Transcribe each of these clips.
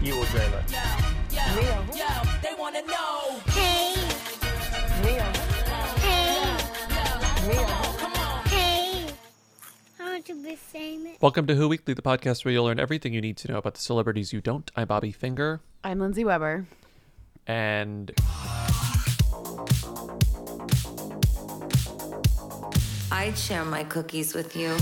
Evil Jailer. They wanna know. Hey. Neo. Hey. Neo. Hey. I want to be famous. Welcome to Who Weekly, the podcast where you'll learn everything you need to know about the celebrities you don't. I'm Bobby Finger, I'm Lindsay Weber. and I'd share my cookies with you.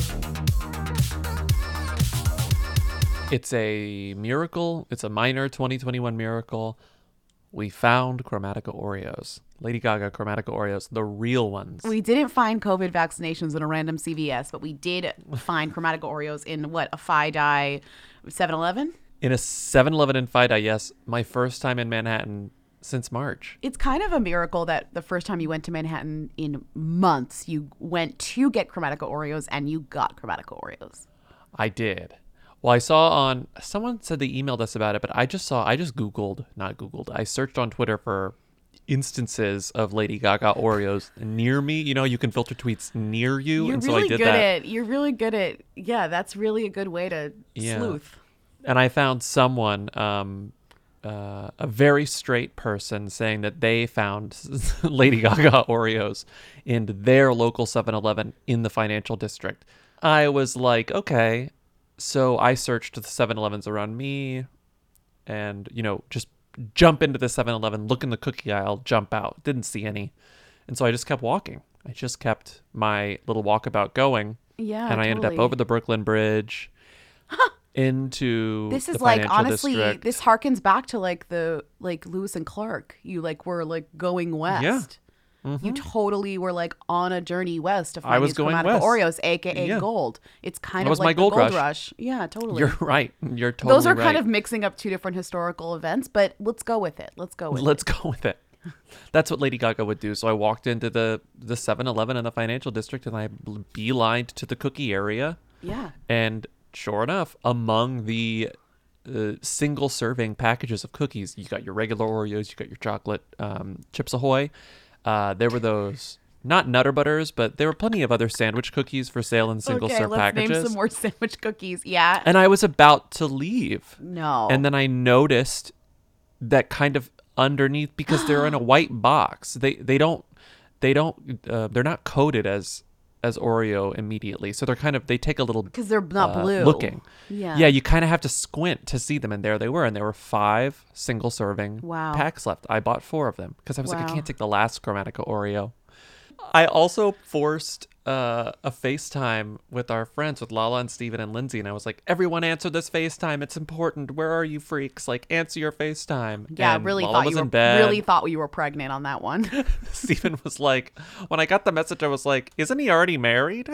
it's a miracle. It's a minor 2021 miracle. We found Chromatica Oreos. Lady Gaga Chromatica Oreos, the real ones. We didn't find COVID vaccinations in a random CVS, but we did find Chromatica Oreos in a Fi-Dye 7-Eleven? In a 7-Eleven in Fida, yes. My first time in Manhattan since March. It's kind of a miracle that the first time you went to Manhattan in months, you went to get Chromatica Oreos and you got Chromatica Oreos. I did. Well, I saw someone said they emailed us about it, but I searched on Twitter for instances of Lady Gaga Oreos near me. You know, you can filter tweets near you. You're and really so I did good that. you're really good at, that's really a good way to sleuth. And I found someone, a very straight person, saying that they found Lady Gaga Oreos in their local 7-Eleven in the financial district. I was like, okay. So I searched the 7-Elevens around me and, just jump into the 7-Eleven, look in the cookie aisle, jump out. Didn't see any. And so I just kept walking. I just kept my little walkabout going. Yeah, And I ended up totally. over the Brooklyn Bridge into This is the like, financial honestly, district. this harkens back to the Lewis and Clark. You were going west. Yeah. You totally were on a journey west to find I was these going Chromatica west. Oreos, aka Yeah. gold. It's kind That of was like my the gold gold rush. rush. Yeah, totally. You're right. You're totally Those are right. kind of mixing up two different historical events, but let's go with it. Let's go with Let's go with it. That's what Lady Gaga would do. So I walked into the 7-Eleven in the financial district and I beelined to the cookie area. it. Yeah. And sure enough, among the single serving packages of cookies, you got your regular Oreos, you got your chocolate Chips Ahoy. There were those, not Nutter Butters, but there were plenty of other sandwich cookies for sale in single Okay, serve let's packages. name some more sandwich cookies. Yeah. And I was about to leave. No. And then I noticed that kind of underneath, because they're in a white box, they're not coated as Oreo immediately, so they take a little because they're not blue. looking. Yeah. Yeah, you kind of have to squint to see them, and there they were, and there were 5 single serving Wow. packs left. I bought 4 of them because I was like, I Wow. can't take the last Chromatica Oreo. I also forced a FaceTime with our friends, with Lala and Steven and Lindsay, and I was like, everyone answer this FaceTime. It's important. Where are you freaks? Answer your FaceTime. Yeah, And really Lala thought was you in were bed. really thought you were pregnant on that one. Steven was like, when I got the message, I was like, isn't he already married?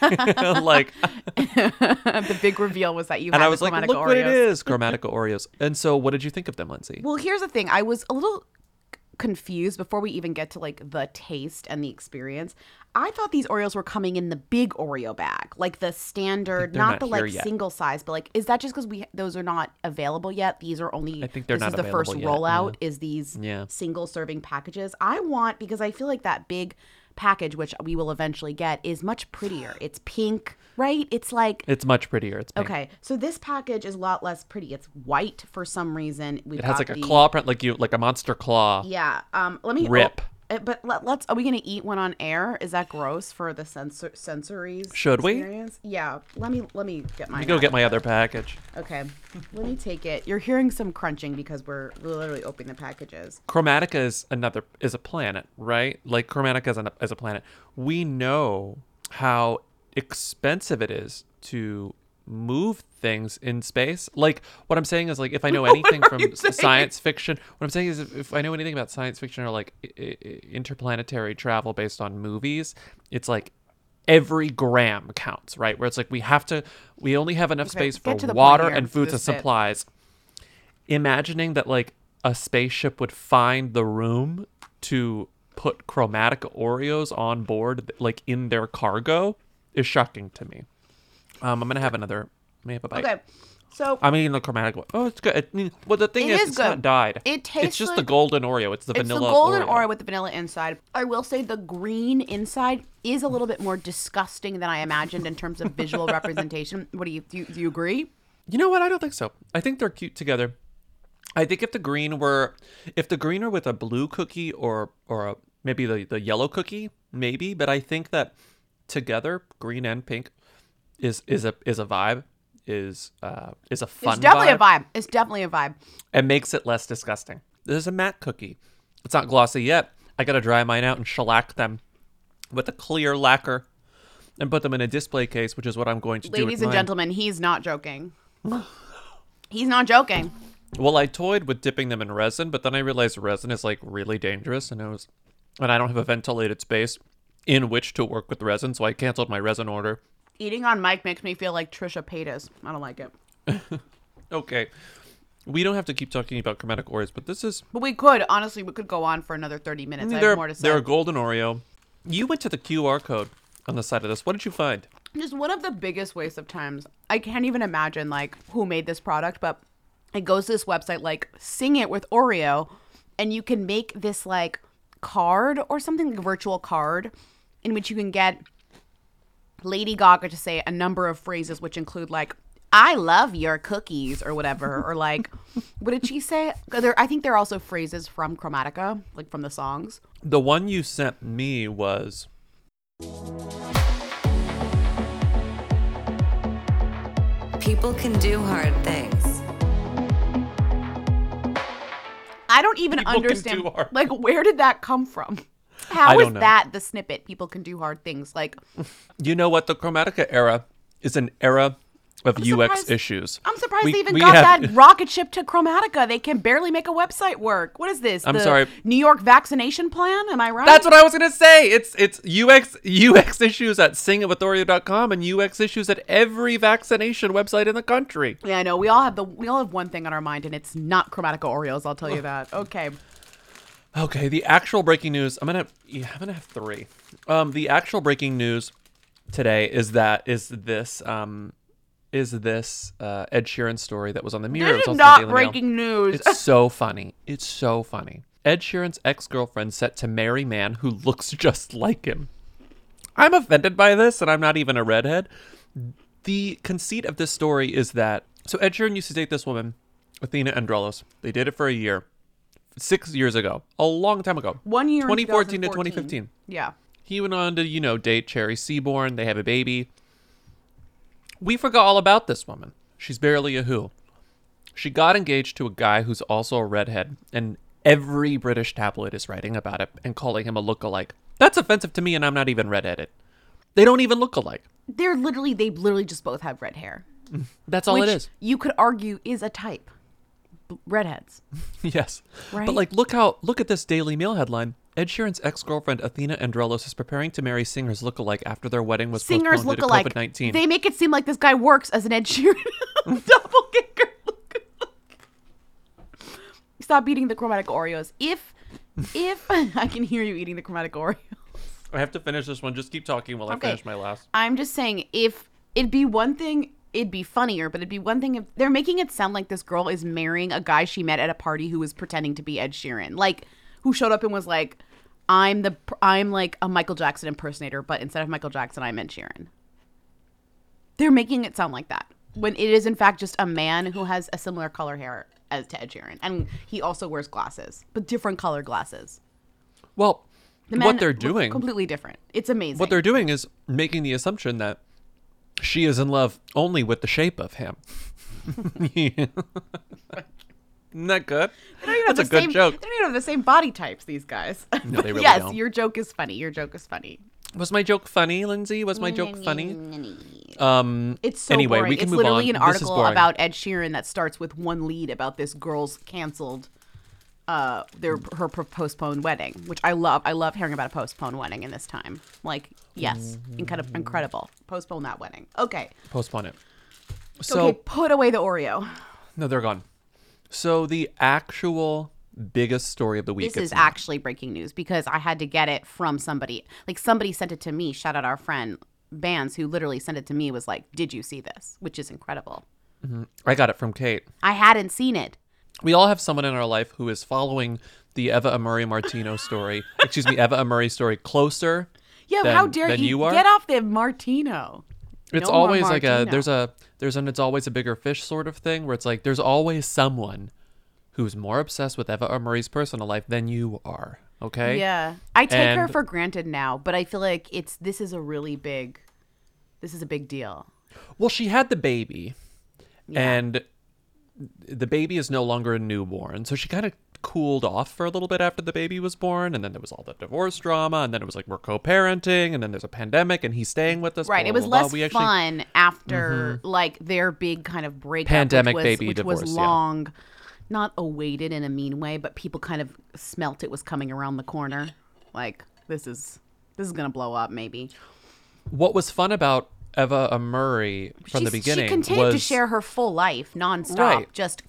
The big reveal was that you had And I the was like, Chromatica look Oreos. what it is, Chromatica Oreos. And so what did you think of them, Lindsay? Well, here's the thing. I was a little confused before we even get to the taste and the experience. I thought these Oreos were coming in the big Oreo bag, the standard, they're not not the here yet. single size, but is that just because those are not available yet? These are only, I think they're this not is the first available yet, rollout yeah. is these Yeah. single serving packages. Because I feel like that big package, which we will eventually get, is much prettier. It's pink, right? It's It's much prettier. It's pink. okay. So this package is a lot less pretty. It's white for some reason. We've It has got a the- claw print, like a monster claw. Yeah. Let me Rip. let's. Are we gonna eat one on air? Is that gross for the sensory? Should we? Experience? Yeah. Let me get my. Let me go get my other package. Okay. Let me take it. You're hearing some crunching because we're literally opening the packages. Chromatica is a planet, right? Chromatica is a planet. We know how expensive it is to move things in space. What I'm saying is, if I know anything from science fiction, what I'm saying is if I know anything about science fiction or interplanetary travel based on movies, it's every gram counts, right? Where it's we only have enough space for get to the point water here. and foods and This bit. supplies. Imagining that a spaceship would find the room to put Chromatica Oreos on board, in their cargo, is shocking to me. I'm gonna have another. Let me have a bite. Okay. So I'm eating the Chromatica. Oh, it's good. The thing It is, is it's good. not dyed. It tastes It's just like- the golden Oreo. It's the it's vanilla. the golden Oreo. Oreo with the vanilla inside. I will say the green inside is a little bit more disgusting than I imagined in terms of visual representation. What do you agree? You know what? I don't think so. I think they're cute together. I think if the green were with a blue cookie or maybe the yellow cookie, maybe. But I think that together, green and pink is a vibe, is a fun It's definitely vibe. a vibe. It's definitely a vibe. It makes it less disgusting. There's a matte cookie. It's not glossy yet. I gotta dry mine out and shellac them with a clear lacquer and put them in a display case, which is what I'm going to do with Ladies and mine. gentlemen, he's not joking. He's not joking. Well, I toyed with dipping them in resin, but then I realized resin is like really dangerous, and I don't have a ventilated space in which to work with resin, so I canceled my resin order. Eating on mic makes me feel like Trisha Paytas. I don't like it. Okay, we don't have to keep talking about chromatic Oreos, but this is But we could, honestly, we could go on for another 30 minutes. I have more to say. they're a golden Oreo. You went to the QR code on the side of this. What did you find? Just one of the biggest wastes of times. I can't even imagine like who made this product, but it goes to this website like Sing It with Oreo, and you can make this like card or something, like a virtual card, in which you can get Lady Gaga to say a number of phrases, which include like "I love your cookies" or whatever, or like what did she say? I think there are also phrases from Chromatica, like from the songs. The one you sent me was People can do hard things. I don't even People can understand. do hard Like, where did that come from? I How is don't know. that the snippet? People can do hard things. Like, You know what? The Chromatica era is an era of UX surprised- issues. I'm surprised We- they even we got have- that rocket ship to Chromatica. They can barely make a website work. What is this? I'm the sorry. New York vaccination plan? Am I right? That's what I was gonna say. It's UX issues at singitwithoreo.com and UX issues at every vaccination website in the country. Yeah, I know. We all have one thing on our mind, and it's not Chromatica Oreos. I'll tell you that. Okay. Okay, the actual breaking news. I'm gonna have three. The actual breaking news today is this Ed Sheeran story that was on the Mirror. It This was is also on not Daily Mail. breaking news. It's so funny. It's so funny. Ed Sheeran's ex-girlfriend set to marry man who looks just like him. I'm offended by this, and I'm not even a redhead. The conceit of this story is that so Ed Sheeran used to date this woman, Athena Andrelos. They did it for a year, 6 years ago, a long time ago. 1 year in 2014 to 2014. 2015. Yeah. He went on to, date Cherry Seaborn. They have a baby. We forgot all about this woman. She's barely a who. She got engaged to a guy who's also a redhead, and every British tabloid is writing about it and calling him a lookalike. That's offensive to me, and I'm not even redheaded. They don't even look alike. They literally just both have red hair. That's all which it is. you could argue is a type. Redheads. Yes. Right? But look at this Daily Mail headline. Ed Sheeran's ex-girlfriend Athena Andrelos is preparing to marry singers lookalike after their wedding was Singers postponed look due to alike. COVID-19. They make it seem like this guy works as an Ed Sheeran doppelganger. Stop eating the chromatic Oreos. If I can hear you eating the chromatic Oreos. I have to finish this one. Just keep talking while I Okay. finish my last. I'm just saying, if it'd be one thing, it'd be funnier, but it'd be one thing if they're making it sound like this girl is marrying a guy she met at a party who was pretending to be Ed Sheeran, like who showed up and was like, I'm like a Michael Jackson impersonator, but instead of Michael Jackson, I'm Ed Sheeran. They're making it sound like that when it is in fact just a man who has a similar color hair as to Ed Sheeran, and he also wears glasses, but different color glasses. Well, The what men they're look doing, completely different. It's amazing. what they're doing is making the assumption that she is in love only with the shape of him. Isn't that good? They don't even That's have a the good same, joke. They don't even have the same body types, these guys. No, they really yes, don't. your joke is funny. Your joke is funny. Was my joke funny, Lindsay? Was my joke funny? It's so Anyway, boring. we can It's move literally on. an This is article boring. about Ed Sheeran that starts with one lead about this girl's canceled her postponed wedding, which I love. I love hearing about a postponed wedding in this time. Like, yes, incredible. Postpone that wedding. Okay. Postpone it. So Okay, put away the Oreo. no, they're gone. So the actual biggest story of the week. This is actually breaking news because I had to get it from somebody. Like, somebody sent it to me. Shout out our friend Vance, who literally sent it to me, was like, did you see this? Which is incredible. I got it from Kate. I hadn't seen it. We all have someone in our life who is following the Eva Amuri Martino story. Eva Amuri story closer. Yeah, than- how dare than you you are? get off the Martino? It's No more always like Martino. there's an it's always a bigger fish sort of thing where it's like there's always someone who's more obsessed with Eva or Murray's personal life than you are. Okay. Yeah. I take her And- for granted now, but I feel like this is a big deal. Well, she had the baby, and the baby is no longer a newborn, so she kind of cooled off for a little bit after the baby was born, and then there was all the divorce drama, and then it was like we're co-parenting, and then there's a pandemic, and he's staying with us. Right. blah, It was blah, blah. less We actually- fun after like their big kind of breakup, Pandemic which baby was divorce, yeah. long, not awaited in a mean way, but people kind of smelt it was coming around the corner. Like this is gonna blow up maybe. What was fun about Eva Murray from the beginning she continued to was share her full life nonstop, Right. just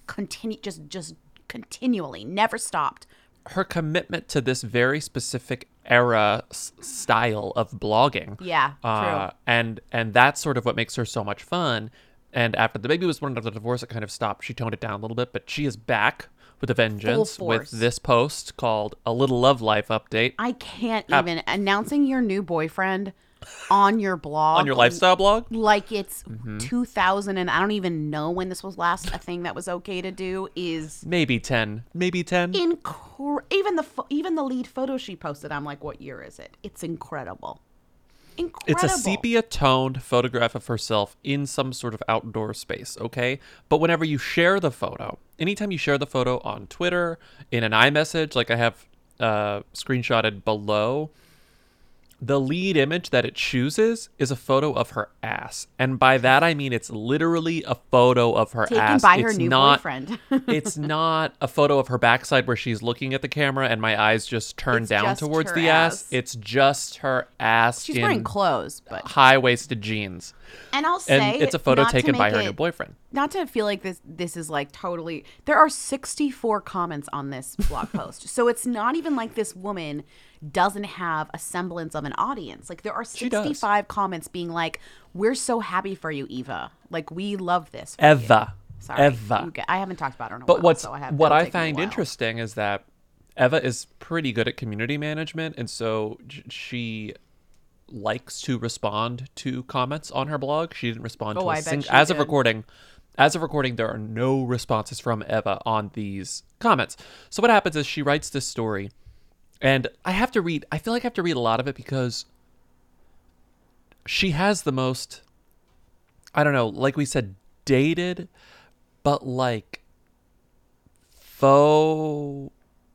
continually, never stopped. her commitment to this very specific era style of blogging. Yeah, true. And that's sort of what makes her so much fun. And after the baby was born, after the divorce, it kind of stopped. She toned it down a little bit, but she is back with a vengeance Full with force. this post called A Little Love Life Update I can't even announcing your new boyfriend on your blog on your lifestyle blog. like it's Mm-hmm. 2000 and I don't even know when this was last a thing that was okay to do is Maybe 10. even the lead photo she posted. I'm like, what year is it? It's incredible. It's a sepia-toned photograph of herself in some sort of outdoor space, okay? But whenever you share the photo, anytime you share the photo on Twitter, in an iMessage, like I have screenshotted below, the lead image that it chooses is a photo of her ass. And by that, I mean it's literally a photo of her taken ass. by her It's new not, boyfriend. It's not a photo of her backside where she's looking at the camera and my eyes just turn It's down just towards her the ass. ass. It's just her ass She's in wearing clothes, but high-waisted jeans. and I'll say And it's a photo not to taken by make her it- new boyfriend. Not to feel like this is like totally. There are 64 comments on this blog post, so it's not even like this woman doesn't have a semblance of an audience. Like there are She does. 65 comments being like, "We're so happy for you, Eva. Like we love this." For Eva. you." Sorry, Eva. I haven't talked about her in a But while. so what it'll I take me a find while. interesting is that Eva is pretty good at community management, and so she likes to respond to comments on her blog. She didn't respond to I a bet single she as of did. recording. As of recording, there are no responses from Eva on these comments. So what happens is she writes this story, and I feel like I have to read a lot of it because she has the most, I don't know, like we said, dated, but like faux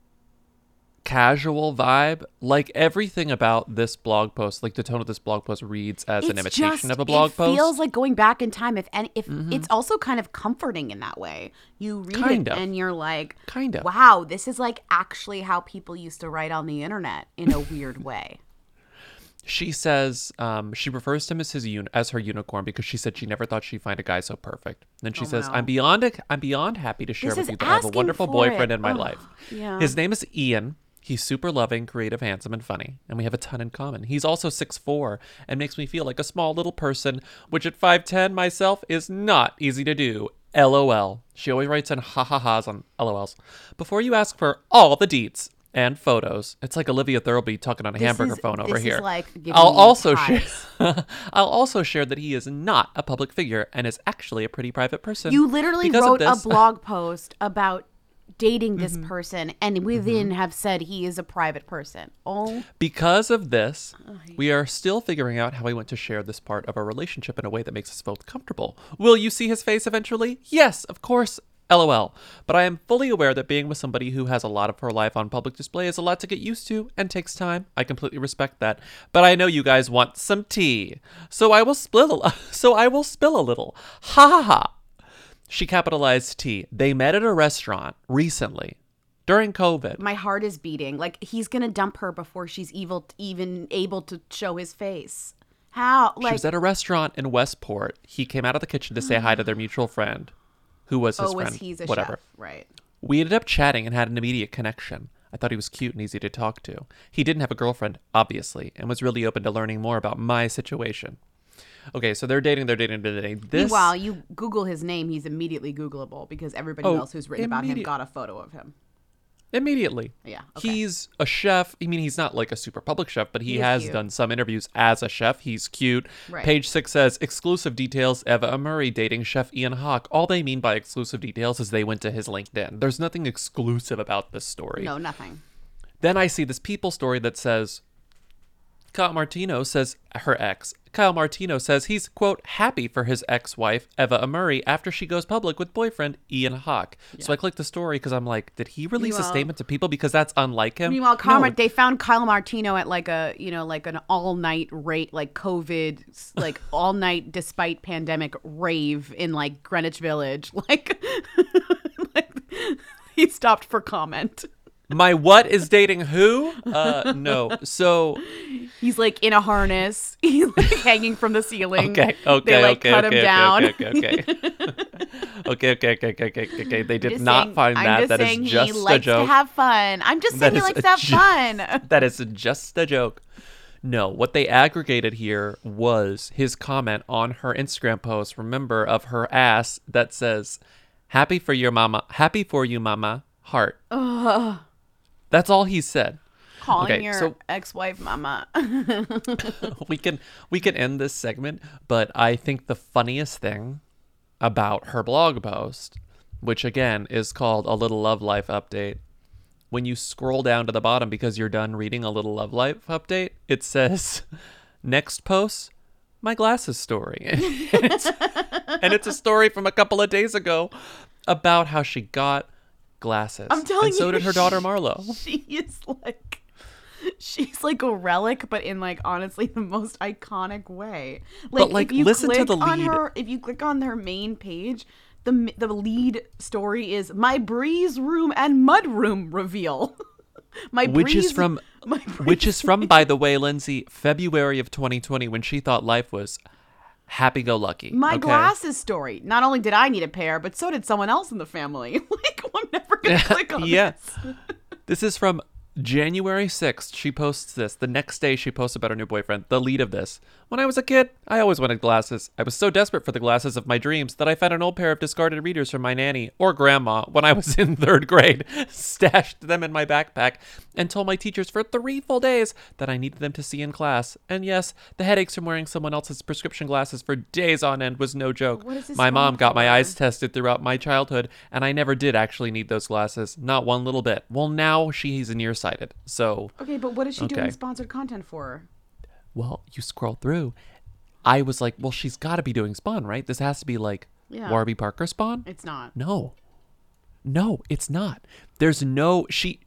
casual vibe. Like everything about this blog post, like the tone of this blog post reads as an imitation of a blog post. It feels like going back in time. If it's also kind of comforting in that way. You read Kind it of. and you're like, Kind of. wow, this is like actually how people used to write on the internet in a weird way. She says she refers to him as her unicorn because she said she never thought she'd find a guy so perfect. Then she says, no. I'm beyond happy to share This with is you that I have a asking wonderful for boyfriend it. in my Ugh, life. yeah. His name is Ian. He's super loving, creative, handsome, and funny, and we have a ton in common. He's also 6'4" and makes me feel like a small little person, which at 5'10" myself is not easy to do. LOL. She always writes in ha-ha-has on LOLs. Before you ask for all the deets and photos, it's like Olivia Thirlby talking on a hamburger phone over this here. Is like giving I'll me also hives. share. I'll also share that he is not a public figure and is actually a pretty private person. You literally Because of wrote a this- blog post about dating this Mm-hmm. person and within have said he is a private person. Oh, Because of this, we are still figuring out how we want to share this part of our relationship in a way that makes us both comfortable. Will you see his face eventually? Yes, of course. LOL. But I am fully aware that being with somebody who has a lot of her life on public display is a lot to get used to and takes time. I completely respect that. But I know you guys want some tea. So I will spill a little. Ha ha ha. She capitalized T. They met at a restaurant recently during COVID. my heart is beating. Like he's gonna dump her before she's even able to show his face. How? She Like, was at a restaurant in Westport. He came out of the kitchen to say hi to their mutual friend, who was his friend. he's a whatever. chef, right? We ended up chatting and had an immediate connection. I thought he was cute and easy to talk to. He didn't have a girlfriend, obviously, and was really open to learning more about my situation. Okay, so they're dating. This, Meanwhile, you Google his name, he's immediately Googleable because everybody Oh, else who's written about him immediate- got a photo of him. Immediately. Yeah, okay. He's a chef. I mean, he's not like a super public chef, but he is has cute. done some interviews as a chef. He's cute. Right. Page 6 says, exclusive details, Eva Murray dating chef Ian Hawke. All they mean by exclusive details is they went to his LinkedIn. There's nothing exclusive about this story. No, nothing. Then I see this People story that says, Kyle Martino says Kyle Martino says he's, quote, happy for his ex-wife, Eva Murray, after she goes public with boyfriend Ian Hawke. So I clicked the story because I'm like, did he release a Meanwhile- statement to People? Because that's unlike him. Meanwhile, No, they found Kyle Martino at like a, like an all-night rate, like COVID, like all-night despite pandemic rave in like Greenwich Village. Like he stopped for comment. My what is dating who? No. So He's like in a harness. He's like hanging from the ceiling. okay. They like cut him down. Okay. Okay. They did Just not saying- find I'm that. just That saying is he just a likes joke. to have fun. I'm just saying That he is likes to have fun. That is just a joke. No, what they aggregated here was his comment on her Instagram post, remember, of her ass that says, happy for you, mama, heart. That's all he said. Calling Okay, your so- ex-wife mama. we can end this segment, but I think the funniest thing about her blog post, which again is called A Little Love Life Update, when you scroll down to the bottom because you're done reading A Little Love Life Update, it says, next post, my glasses story. And it's a story from a couple of days ago about how she got glasses. I'm telling and so you, did her daughter Marlo. She's like a relic, but in like honestly the most iconic way. But, like, if you listen to click the on lead. her, if you click on her main page, the lead story is my breeze room and mud room reveal. Which is from, by the way, Lindsay, February of 2020, when she thought life was happy-go-lucky. my okay? glasses story. Not only did I need a pair, but so did someone else in the family. Like I'm never gonna click on Yeah. this. This is from January 6th. She posts this. The next day, she posts about her new boyfriend. The lead of this. When I was a kid, I always wanted glasses. I was so desperate for the glasses of my dreams that I found an old pair of discarded readers from my nanny or grandma when I was in 3rd grade, stashed them in my backpack, and told my teachers for 3 full days that I needed them to see in class. And yes, the headaches from wearing someone else's prescription glasses for days on end was no joke. What is this My mom one got my for? eyes tested throughout my childhood, and I never did actually need those glasses. Not one little bit. Well, now she's nearsighted. So, Okay, but what is she Okay. doing sponsored content for? well, you scroll through. I was like, well, she's got to be doing Spawn, right? This has to be like Yeah. Warby Parker Spawn. It's not. No, it's not. There's no. She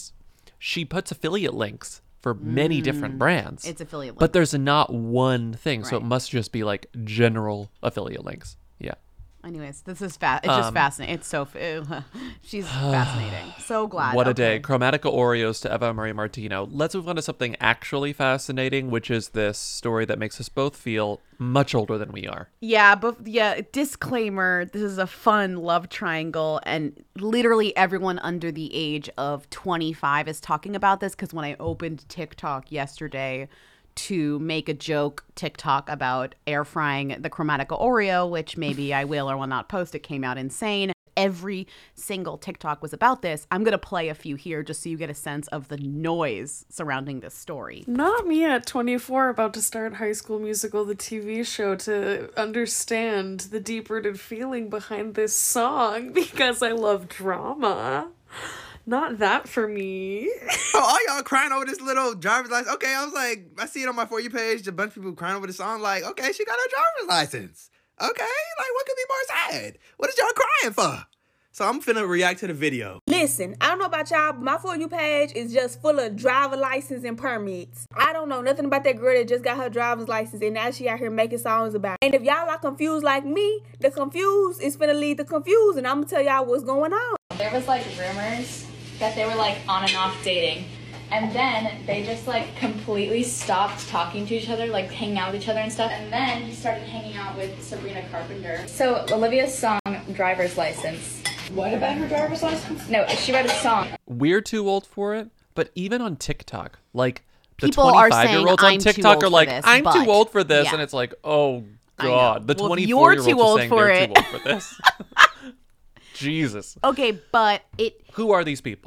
puts affiliate links for many different brands. It's affiliate but links. there's not one thing, so it Right. must just be like general affiliate links. Yeah. Anyways, this is It's just fascinating. It's so. She's fascinating. So glad. What a Okay. day. Chromatica Oreos to Eva Marie Martino. Let's move on to something actually fascinating, which is this story that makes us both feel much older than we are. Yeah, but disclaimer, this is a fun love triangle, and literally everyone under the age of 25 is talking about this, because when I opened TikTok yesterday to make a joke TikTok about air frying the Chromatica Oreo, which maybe I will or will not post, it came out insane. Every single TikTok was about this. I'm going to play a few here just so you get a sense of the noise surrounding this story. Not me at 24 about to start High School Musical, the TV show, to understand the deep-rooted feeling behind this song because I love drama. Not that for me. Oh, all y'all crying over this little driver's license. Okay, I was like, I see it on my For You page, a bunch of people crying over the song. Like, okay, she got her driver's license. Okay, like, what could be more sad? What is y'all crying for? So I'm finna react to the video. Listen, I don't know about y'all, but my For You page is just full of driver license and permits. I don't know nothing about that girl that just got her driver's license and now she out here making songs about it. And if y'all are confused like me, the confused is finna lead the confused, and I'm gonna tell y'all what's going on. There was like rumors that they were like on and off dating, and then they just like completely stopped talking to each other, like hanging out with each other and stuff. And then he started hanging out with Sabrina Carpenter. So Olivia's song Driver's License. What about her driver's license? No, she wrote a song. We're too old for it, but even on TikTok, like the People are saying, 25-year-olds on "I'm too TikTok old are for like, this," I'm but- too old for this, yeah. and it's like, oh I know. god, the Well, if 24-year-olds you're too are old saying for they're it. too old for this. Jesus. Okay, but Who are these people?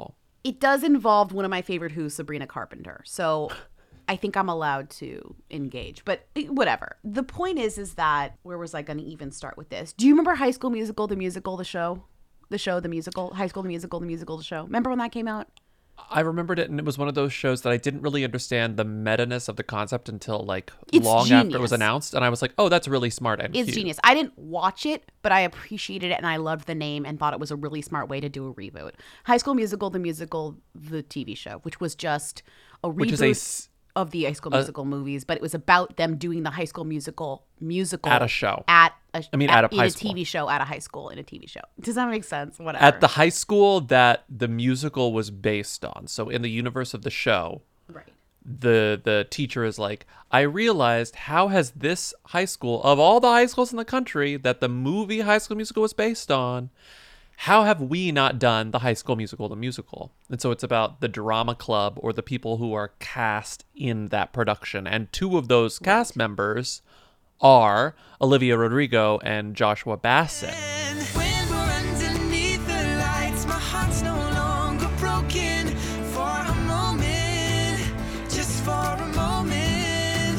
it does involve one of my favorite Who's, Sabrina Carpenter. So I think I'm allowed to engage, but whatever. The point is that, where was I going to even start with this? Do you remember High School Musical, the musical, the show? The musical, High School Musical, the musical, the show. Remember when that came out? I remembered it, and it was one of those shows that I didn't really understand the meta-ness of the concept until like It's long genius. after it was announced, and I was like, oh, that's really smart and It's cute. genius. I didn't watch it, but I appreciated it, and I loved the name and thought it was a really smart way to do a reboot. High School Musical, the musical, the TV show, which was just a reboot Which is of the High School Musical movies, but it was about them doing the High School musical At a show. at a I mean, at at a in high a school. TV show at a high school in a TV show. Does that make sense? Whatever. At the high school that the musical was based on. So in the universe of the show, right. The teacher is like, I realized, how has this high school, of all the high schools in the country that the movie High School Musical was based on, how have we not done the High School Musical, the musical? And so it's about the drama club or the people who are cast in that production. And two of those cast members are Olivia Rodrigo and Joshua Bassett. When we're underneath the lights, my heart's no longer broken. For a moment, just for a moment.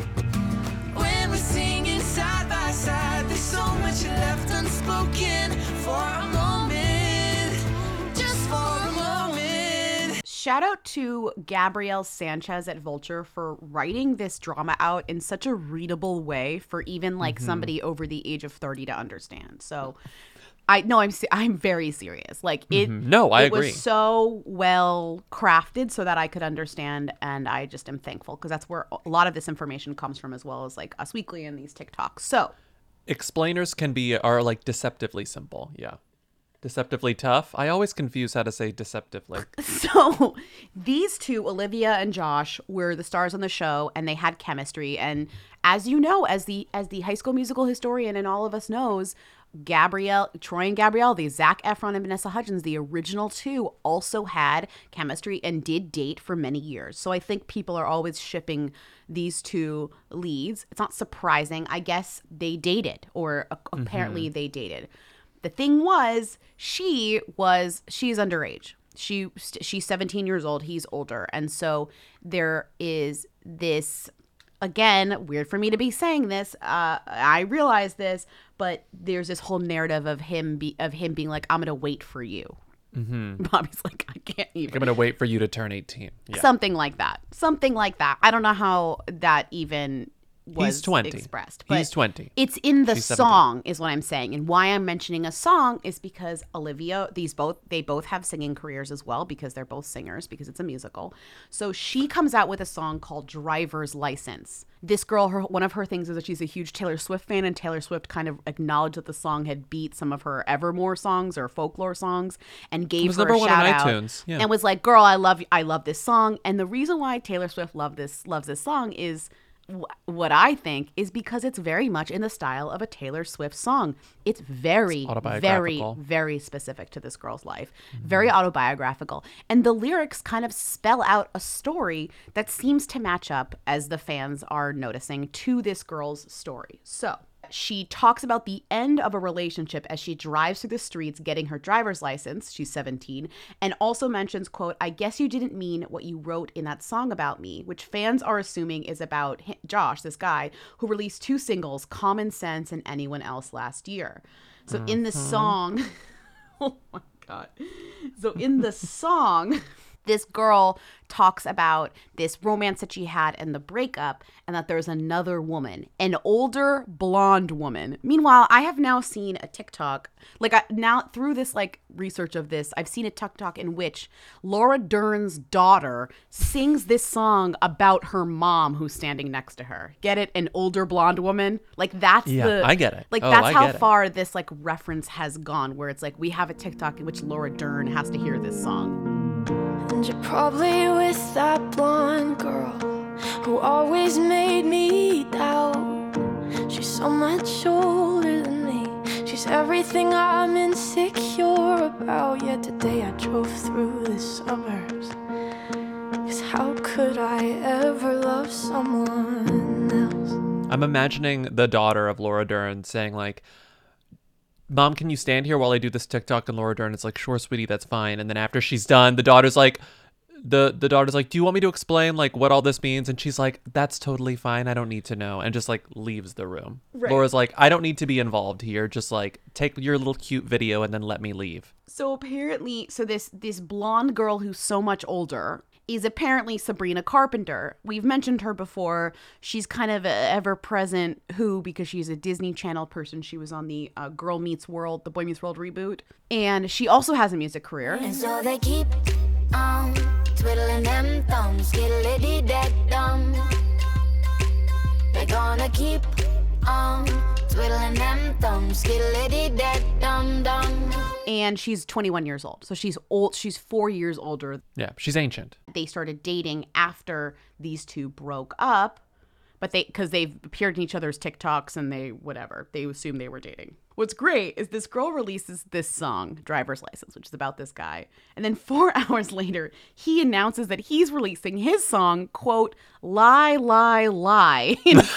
When we're singing side by side, there's so much left unspoken. For a moment, just for a moment. Shout out to Gabrielle Sanchez at Vulture for writing this drama out in such a readable way for even like somebody over the age of 30 to understand. So I'm very serious. Like it No, I it agree. was so well crafted so that I could understand, and I just am thankful because that's where a lot of this information comes from, as well as like Us Weekly and these TikToks. So Explainers are like deceptively simple. Yeah. Deceptively tough. I always confuse how to say deceptively. So these two, Olivia and Josh, were the stars on the show, and they had chemistry. And as you know, as the High School Musical historian, and all of us knows, Troy and Gabrielle, the Zac Efron and Vanessa Hudgens, the original two, also had chemistry and did date for many years. So I think people are always shipping these two leads. It's not surprising. I guess they dated, or apparently they dated. The thing was, she's underage. She's 17 years old. He's older. And so there is this, again, weird for me to be saying this. I realize this, but there's this whole narrative of him being like, I'm going to wait for you. Mm-hmm. Bobby's like, I can't even. I'm going to wait for you to turn 18. Yeah. Something like that. I don't know how that even was He's 20. expressed. But He's 20. It's in the She's 17. song is what I'm saying. And why I'm mentioning a song is because Olivia, they both have singing careers as well, because they're both singers, because it's a musical. So she comes out with a song called Driver's License. This girl, one of her things is that she's a huge Taylor Swift fan, and Taylor Swift kind of acknowledged that the song had beat some of her Evermore songs or folklore songs, and gave her a shout out iTunes. Yeah. and was like, "Girl, I love this song." And the reason why Taylor Swift loves this song is what I think is because it's very much in the style of a Taylor Swift song. It's very, very, very specific to this girl's life, very autobiographical. And the lyrics kind of spell out a story that seems to match up, as the fans are noticing, to this girl's story. So she talks about the end of a relationship as she drives through the streets getting her driver's license. She's 17, and also mentions, quote, "I guess you didn't mean what you wrote in that song about me," which fans are assuming is about Josh, this guy who released 2 singles, Common Sense and Anyone Else, last year. So in the song, oh my God. So in the song, this girl talks about this romance that she had and the breakup, and that there's another woman, an older blonde woman. Meanwhile, I have now seen a TikTok, now through this research of this, I've seen a TikTok in which Laura Dern's daughter sings this song about her mom who's standing next to her. Get it? An older blonde woman. I get it. That's how far this reference has gone, where it's we have a TikTok in which Laura Dern has to hear this song. And you're probably with that blonde girl who always made me doubt. She's so much older than me. She's everything I'm insecure about. Yet today I drove through the suburbs. 'Cause how could I ever love someone else? I'm imagining the daughter of Laura Dern saying Mom, can you stand here while I do this TikTok? And Laura Dern is like, sure, sweetie, that's fine. And then after she's done, the daughter's like, do you want me to explain like what all this means? And she's like, that's totally fine. I don't need to know. And just like leaves the room. Right. Laura's like, I don't need to be involved here. Just like take your little cute video and then let me leave. So apparently, this blonde girl who's so much older is apparently Sabrina Carpenter. We've mentioned her before. She's kind of a ever-present Who because she's a Disney Channel person. She was on the Girl Meets World, the Boy Meets World reboot. And she also has a music career. And so they keep on twiddling them thumbs, skiddly dead dumb. They're gonna keep on twiddling them thumbs, skiddly dead dum dum. And she's 21 years old. So she's old. She's 4 years older. Yeah, she's ancient. They started dating after these two broke up, but because they've appeared in each other's TikToks and they assumed they were dating. What's great is this girl releases this song, Driver's License, which is about this guy. And then 4 hours later, he announces that he's releasing his song, quote, Lie, Lie, Lie,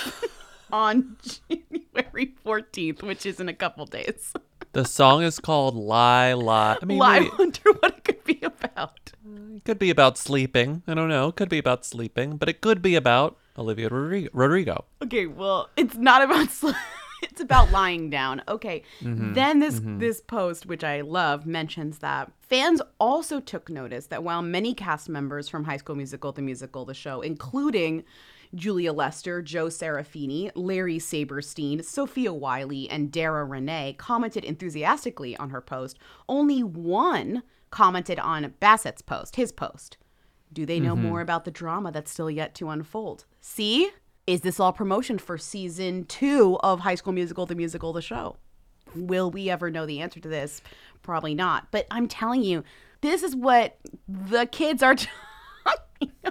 on January 14th, which is in a couple days. The song is called Lie, Lie. I mean, I wonder what it could be about. It could be about sleeping. I don't know. It could be about sleeping, but it could be about Olivia Rodrigo. Okay, well, it's not about it's about lying down. Okay. Then this post, which I love, mentions that fans also took notice that while many cast members from High School Musical, the musical, the show, including Julia Lester, Joe Serafini, Larry Saberstein, Sophia Wiley, and Dara Renee commented enthusiastically on her post, only one commented on Bassett's post, his post. Do they know more about the drama that's still yet to unfold? See? Is this all promotion for season 2 of High School Musical, the musical, the show? Will we ever know the answer to this? Probably not. But I'm telling you, this is what the kids are talking about.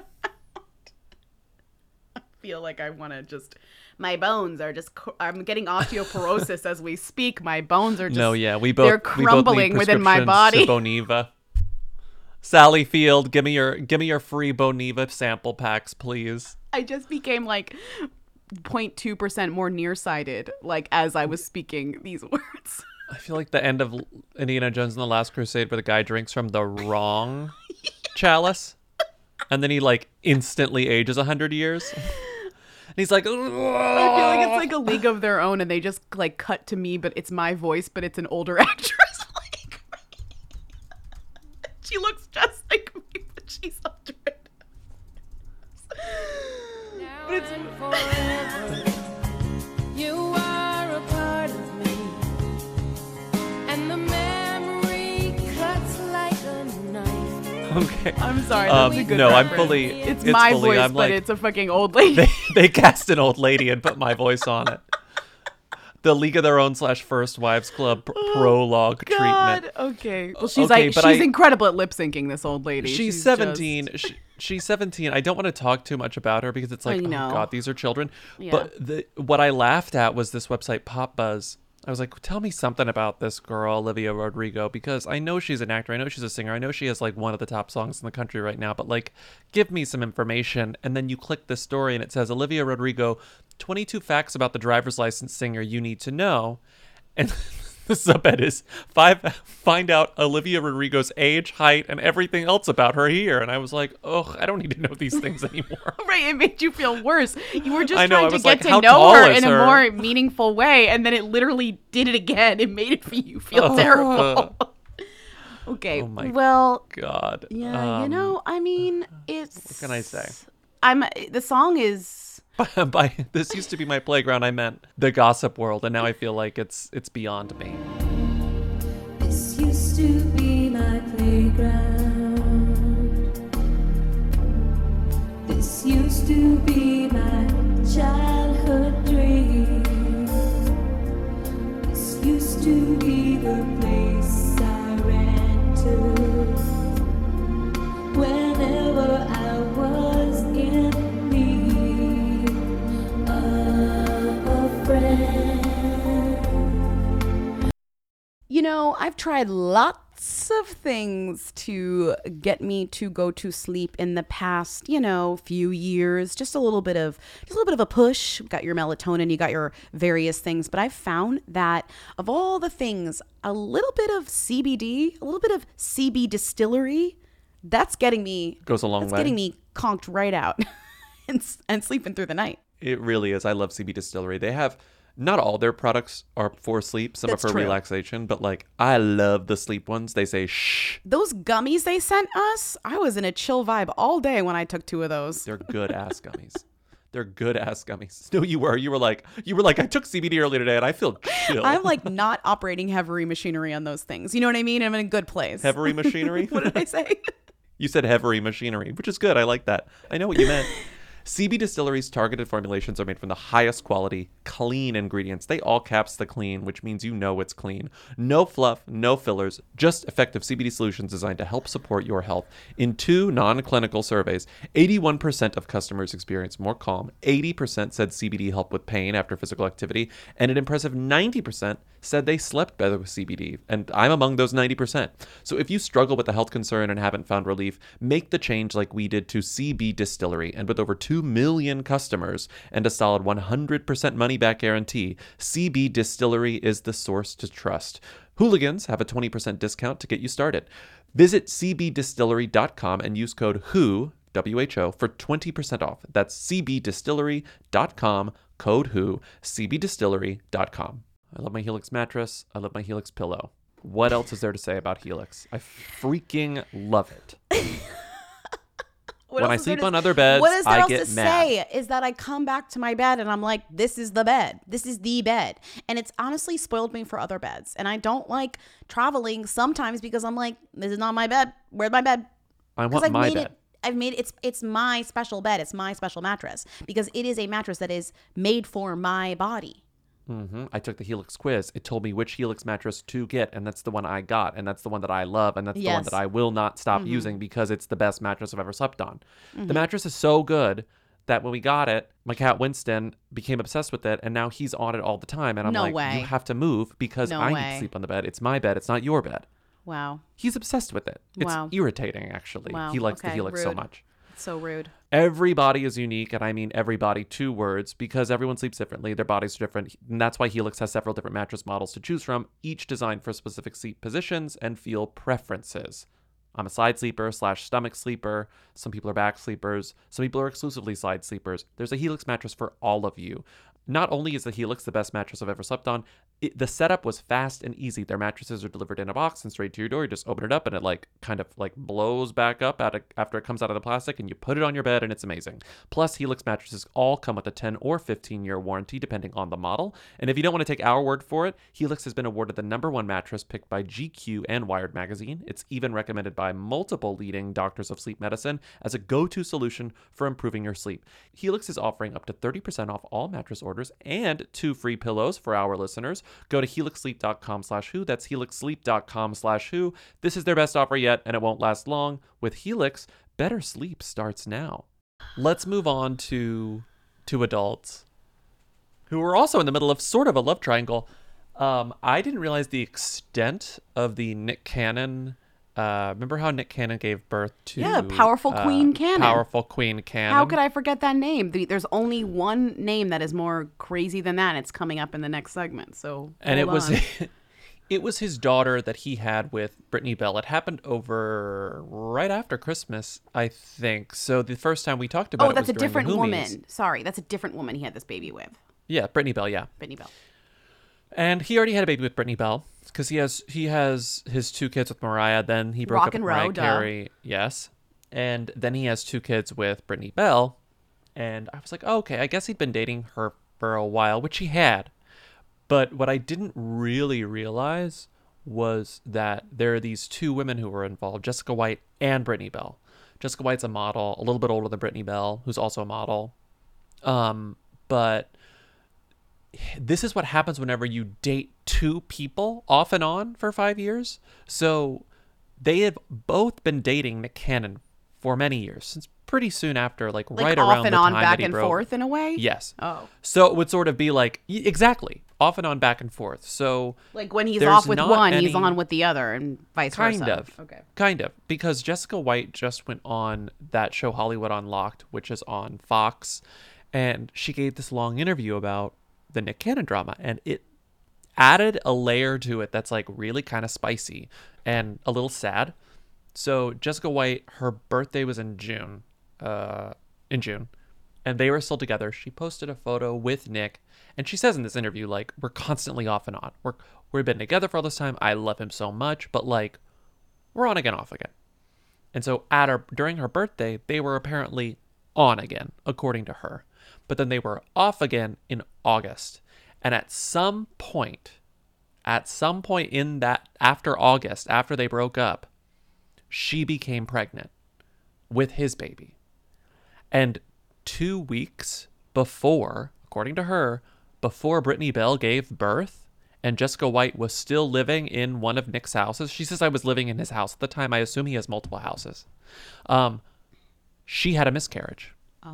I feel like I want to just... My bones are just... I'm getting osteoporosis as we speak. My bones are just... No, yeah, they're crumbling within my body. Boniva. Sally Field, give me your free Boniva sample packs, please. I just became like 0.2% more nearsighted, like as I was speaking these words. I feel like the end of Indiana Jones and the Last Crusade where the guy drinks from the wrong chalice. And then he like instantly ages 100 years. And he's like, I feel like it's like a League of Their Own and they just like cut to me, but it's my voice, but it's an older actress. Like, she looks just like me, but she's 100. But it's forever. You are a part of me, and the memory cuts like a knife. okay. I'm sorry. That's a good no, I'm reference. fully. It's my fully, voice, I'm but like, it's a fucking old lady. They cast an old lady and put my voice on it. The League of Their Own / First Wives Club prologue treatment. Okay. Well, she's Okay, like but she's incredible at lip syncing. This old lady. She's 17. She's 17. I don't want to talk too much about her because it's like, oh god, these are children. Yeah. But what I laughed at was this website Pop Buzz. I was like, tell me something about this girl, Olivia Rodrigo, because I know she's an actor. I know she's a singer. I know she has like one of the top songs in the country right now, but like, give me some information. And then you click this story and it says Olivia Rodrigo, 22 facts about the driver's license singer you need to know. And the subhead is find out Olivia Rodrigo's age, height, and everything else about her here. And I was like, oh, I don't need to know these things anymore. Right, it made you feel worse. You were just I know, trying I to was get like, to how know tall her is in a her? more meaningful way, and then it literally did it again. It made you feel terrible. Okay, Oh my well, God. yeah, you know, I mean, it's... What can I say? The song is... By this used to be my playground, I meant the gossip world, and now I feel like it's beyond me. This used to be my playground. This used to be my childhood dream. This used to be the place I ran to whenever I was in need of a friend. You know, I've tried lots lots of things to get me to go to sleep in the past, few years. Just a little bit of a push. You got your melatonin, you got your various things. But I've found that of all the things, a little bit of CBD, a little bit of CB distillery, that's getting me goes a long way. That's getting me conked right out and sleeping through the night. It really is. I love CB Distillery. They have, not all their products are for sleep. Some That's are for true. relaxation, but like I love the sleep ones. They say shh. Those gummies they sent us, I was in a chill vibe all day when I took 2 of those. They're good ass gummies. They're good ass gummies. No, you were. You were like, I took CBD earlier today and I feel chill. I'm like not operating heavy machinery on those things. You know what I mean? I'm in a good place. Heavy machinery? What did I say? You said heavy machinery, which is good. I like that. I know what you meant. CB Distillery's targeted formulations are made from the highest quality, clean ingredients. They all caps the clean, which means you know it's clean. No fluff, no fillers, just effective CBD solutions designed to help support your health. In 2 non-clinical surveys, 81% of customers experienced more calm, 80% said CBD helped with pain after physical activity, and an impressive 90% said they slept better with CBD, and I'm among those 90%. So if you struggle with a health concern and haven't found relief, make the change like we did to CB Distillery, and with over 2 million customers and a solid 100% money-back guarantee, CB Distillery is the source to trust. Hooligans have a 20% discount to get you started. Visit cbdistillery.com and use code WHO, WHO, for 20% off. That's cbdistillery.com, code WHO, cbdistillery.com. I love my Helix mattress. I love my Helix pillow. What else is there to say about Helix? I freaking love it. When I sleep on other beds, what is there I else get to mad. say is that I come back to my bed and I'm like, this is the bed. This is the bed. And it's honestly spoiled me for other beds. And I don't like traveling sometimes because I'm like, this is not my bed. Where's my bed? I want my bed. It's my special bed. It's my special mattress because it is a mattress that is made for my body. I took the Helix quiz. It told me which Helix mattress to get, and that's the one I got, and that's the one that I love, and that's the one that I will not stop using because it's the best mattress I've ever slept on. The mattress is so good that when we got it, my cat Winston became obsessed with it, and now he's on it all the time, and I'm like, you have to move because I need to sleep on the bed. It's my bed. It's not your bed. Wow. He's obsessed with it. It's irritating, actually. He likes the Helix so much. It's so rude. Every body is unique, and I mean every body, 2 words, because everyone sleeps differently. Their bodies are different, and that's why Helix has several different mattress models to choose from, each designed for specific sleep positions and feel preferences. I'm a side sleeper / stomach sleeper. Some people are back sleepers. Some people are exclusively side sleepers. There's a Helix mattress for all of you. Not only is the Helix the best mattress I've ever slept on, the setup was fast and easy. Their mattresses are delivered in a box and straight to your door. You just open it up and it kind of blows back up after it comes out of the plastic, and you put it on your bed, and it's amazing. Plus, Helix mattresses all come with a 10 or 15-year warranty depending on the model. And if you don't want to take our word for it, Helix has been awarded the #1 mattress picked by GQ and Wired magazine. It's even recommended by multiple leading doctors of sleep medicine as a go-to solution for improving your sleep. Helix is offering up to 30% off all mattress orders and 2 free pillows for our listeners. Go to helixsleep.com/who. That's helixsleep.com/who. This is their best offer yet, and it won't last long. With Helix, better sleep starts now. Let's move on to 2 adults who are also in the middle of sort of a love triangle. I didn't realize the extent of the Nick Cannon. Remember how Nick Cannon gave birth to Powerful Queen Cannon. Powerful Queen Cannon. How could I forget that name? There's only one name that is more crazy than that. It's coming up in the next segment. So and hold on. it was his daughter that he had with Brittany Bell. It happened over right after Christmas, I think. So the first time we talked about it that's was a during different the Hoomies. woman. Sorry, that's a different woman he had this baby with. Yeah, Brittany Bell. Yeah, Brittany Bell. And he already had a baby with Brittany Bell because he has his 2 kids with Mariah. Then he broke Rock up with and Mariah Row, Carey. Yes. And then he has 2 kids with Brittany Bell. And I was like, oh, okay, I guess he'd been dating her for a while, which he had. But what I didn't really realize was that there are these 2 women who were involved, Jessica White and Brittany Bell. Jessica White's a model, a little bit older than Brittany Bell, who's also a model. But this is what happens whenever you date 2 people off and on for 5 years. So they have both been dating Nick Cannon for many years, since pretty soon after, right off around and the on, time back that he and broke. forth in a way. Yes. Oh. So it would sort of be exactly off and on, back and forth. So Like when he's there's off with not one, he's any- on with the other, and vice versa. Kind of. Okay. Kind of. Because Jessica White just went on that show Hollywood Unlocked, which is on Fox, and she gave this long interview about the Nick Cannon drama, and it added a layer to it that's like really kind of spicy and a little sad. So Jessica White, her birthday was in June, and they were still together. She posted a photo with Nick, and she says in this interview, like, we're constantly off and on. We've been together for all this time. I love him so much, but like, we're on again, off again. And so during her birthday, they were apparently on again, according to her. But then they were off again in August. And at some point in that, after August, after they broke up, she became pregnant with his baby. And 2 weeks before, according to her, before Brittany Bell gave birth and Jessica White was still living in one of Nick's houses, she says, I was living in his house at the time. I assume he has multiple houses. She had a miscarriage.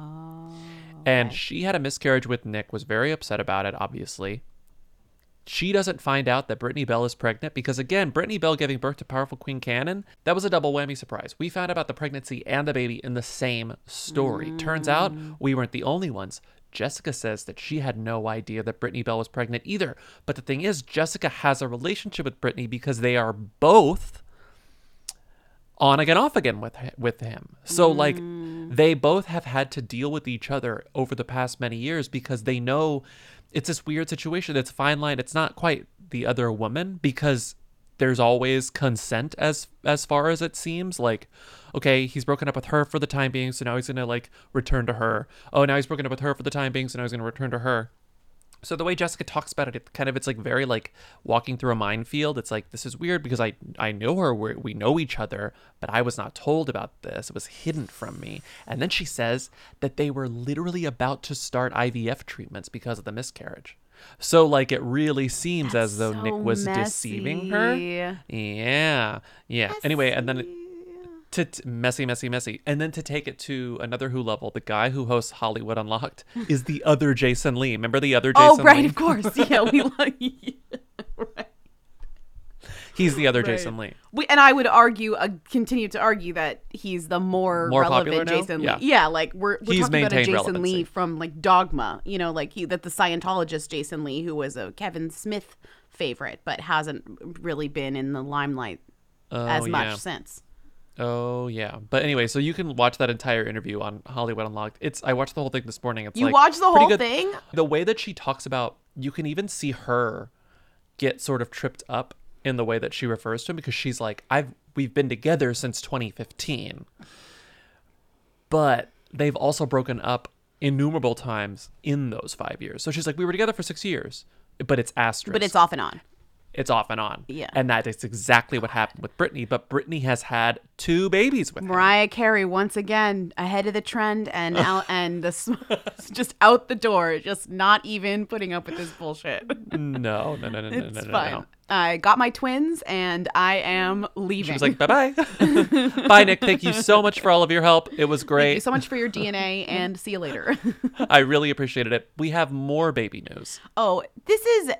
And she had a miscarriage with Nick, was very upset about it, obviously. She doesn't find out that Brittany Bell is pregnant because, again, Brittany Bell giving birth to powerful Queen Cannon, that was a double whammy surprise. We found out about the pregnancy and the baby in the same story. Turns out we weren't the only ones. Jessica says that she had no idea that Brittany Bell was pregnant either. But the thing is, Jessica has a relationship with Brittany because they are both on again, off again with him. So, like, they both have had to deal with each other over the past many years because they know it's this weird situation. It's a fine line. It's not quite the other woman because there's always consent as far as it seems. Like, okay, he's broken up with her for the time being, so now he's gonna like return to her. Oh, now he's broken up with her for the time being, so now he's gonna return to her. So the way Jessica talks about it, it's like very like walking through a minefield. It's like, this is weird because I know her, we know each other, but I was not told about this. It was hidden from me. And then she says that they were literally about to start IVF treatments because of the miscarriage. So like it really seems as though Nick was deceiving her. Yeah. Anyway, and then messy. And then to take it to another Who level, the guy who hosts Hollywood Unlocked is the other Jason Lee. Remember the other Jason Lee? Oh, right, of course. Yeah, we like right. He's the other Jason Lee. And I would continue to argue that he's the more relevant Jason Lee. Yeah, like we're talking about a Jason relevancy. Lee from like Dogma, you know, like that the Scientologist Jason Lee, who was a Kevin Smith favorite, but hasn't really been in the limelight as much since. Oh yeah, but anyway, so you can watch that entire interview on Hollywood Unlocked. I watched the whole thing this morning. You watched the whole thing? The way that she talks about, you can even see her get sort of tripped up in the way that she refers to him because she's like, we've been together since 2015, but they've also broken up innumerable times in those 5 years. So she's like, we were together for 6 years, but it's asterisk. But it's off and on. It's off and on. Yeah. And that is exactly what happened with Britney. But Britney has had 2 babies with him. Mariah Carey, once again, ahead of the trend and just out the door, just not even putting up with this bullshit. No. It's fine. No. I got my twins and I am leaving. She was like, bye-bye. Bye, Nick. Thank you so much for all of your help. It was great. Thank you so much for your DNA and see you later. I really appreciated it. We have more baby news. Oh, this is,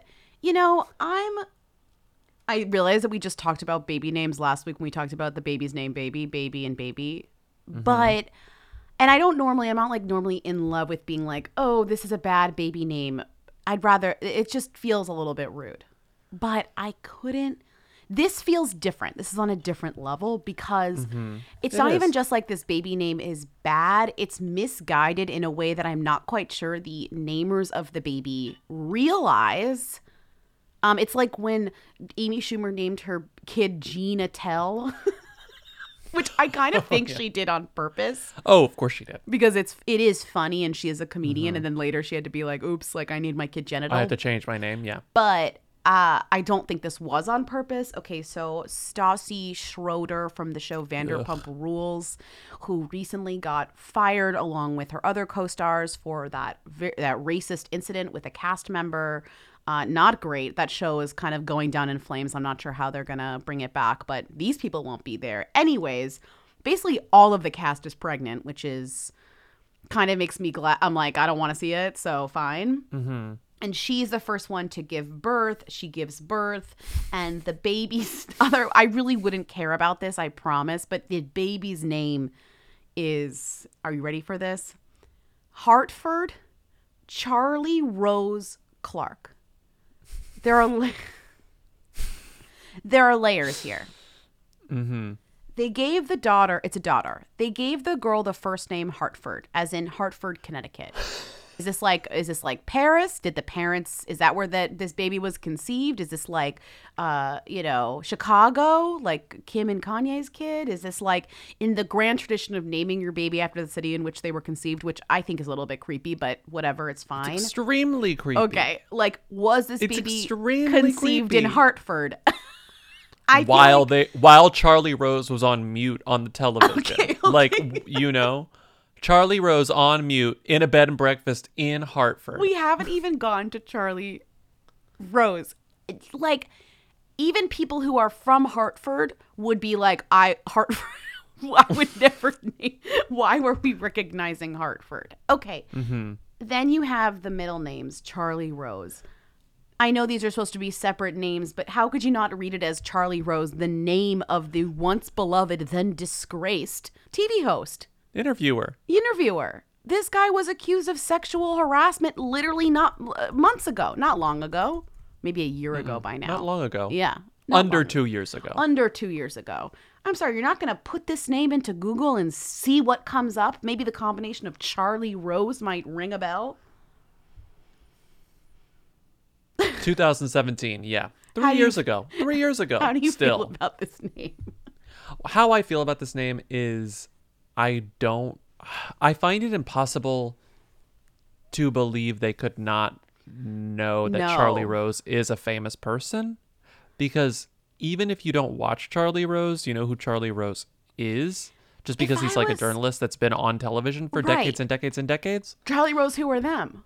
I realized that we just talked about baby names last week when we talked about the baby's name, baby, and baby. Mm-hmm. And I'm not like normally in love with being like, oh, this is a bad baby name. I'd rather, it just feels a little bit rude. But this feels different. This is on a different level because it's not even just like this baby name is bad. It's misguided in a way that I'm not quite sure the namers of the baby realize. It's like when Amy Schumer named her kid Gina Tell, which I kind of think she did on purpose. Oh, of course she did. Because it is funny and she is a comedian, and then later she had to be like, oops, like I need my kid Genital. I had to change my name, yeah. But I don't think this was on purpose. Okay, so Stassi Schroeder from the show Vanderpump Rules, who recently got fired along with her other co-stars for that racist incident with a cast member. Not great. That show is kind of going down in flames. I'm not sure how they're going to bring it back, but these people won't be there. Anyways, basically all of the cast is pregnant, which is kind of makes me glad. I'm like, I don't want to see it, so fine. And she's the first one to give birth. She gives birth, and the baby's I really wouldn't care about this, I promise, but the baby's name is, are you ready for this? Hartford Charlie Rose Clark. There are layers here. Mm-hmm. They gave the daughter, it's a daughter. They gave the girl the first name Hartford, as in Hartford, Connecticut. Is this like Paris? Did the parents, is that where this baby was conceived? Is this like, Chicago, like Kim and Kanye's kid? Is this like in the grand tradition of naming your baby after the city in which they were conceived, which I think is a little bit creepy, but whatever, it's fine. It's extremely creepy. Okay, like was this It's baby extremely conceived creepy. in Hartford? While Charlie Rose was on mute on the television. Okay. Like, Charlie Rose on mute in a bed and breakfast in Hartford. We haven't even gone to Charlie Rose. It's like, even people who are from Hartford would be like, Hartford. I would never name. Why were we recognizing Hartford? Okay. Mm-hmm. Then you have the middle names, Charlie Rose. I know these are supposed to be separate names, but how could you not read it as Charlie Rose, the name of the once beloved, then disgraced TV host? Interviewer. This guy was accused of sexual harassment literally not months ago, not long ago, maybe a year ago by now. Not long ago. Yeah. Under 2 years ago. Under 2 years ago. I'm sorry, you're not going to put this name into Google and see what comes up? Maybe the combination of Charlie Rose might ring a bell? 2017, yeah. 3 years ago. 3 years ago. How do you Still. feel about this name? How I feel about this name is I find it impossible to believe they could not know that Charlie Rose is a famous person, because even if you don't watch Charlie Rose, you know who Charlie Rose is, just because he's like a journalist that's been on television for decades and decades and decades. Charlie Rose, who are them?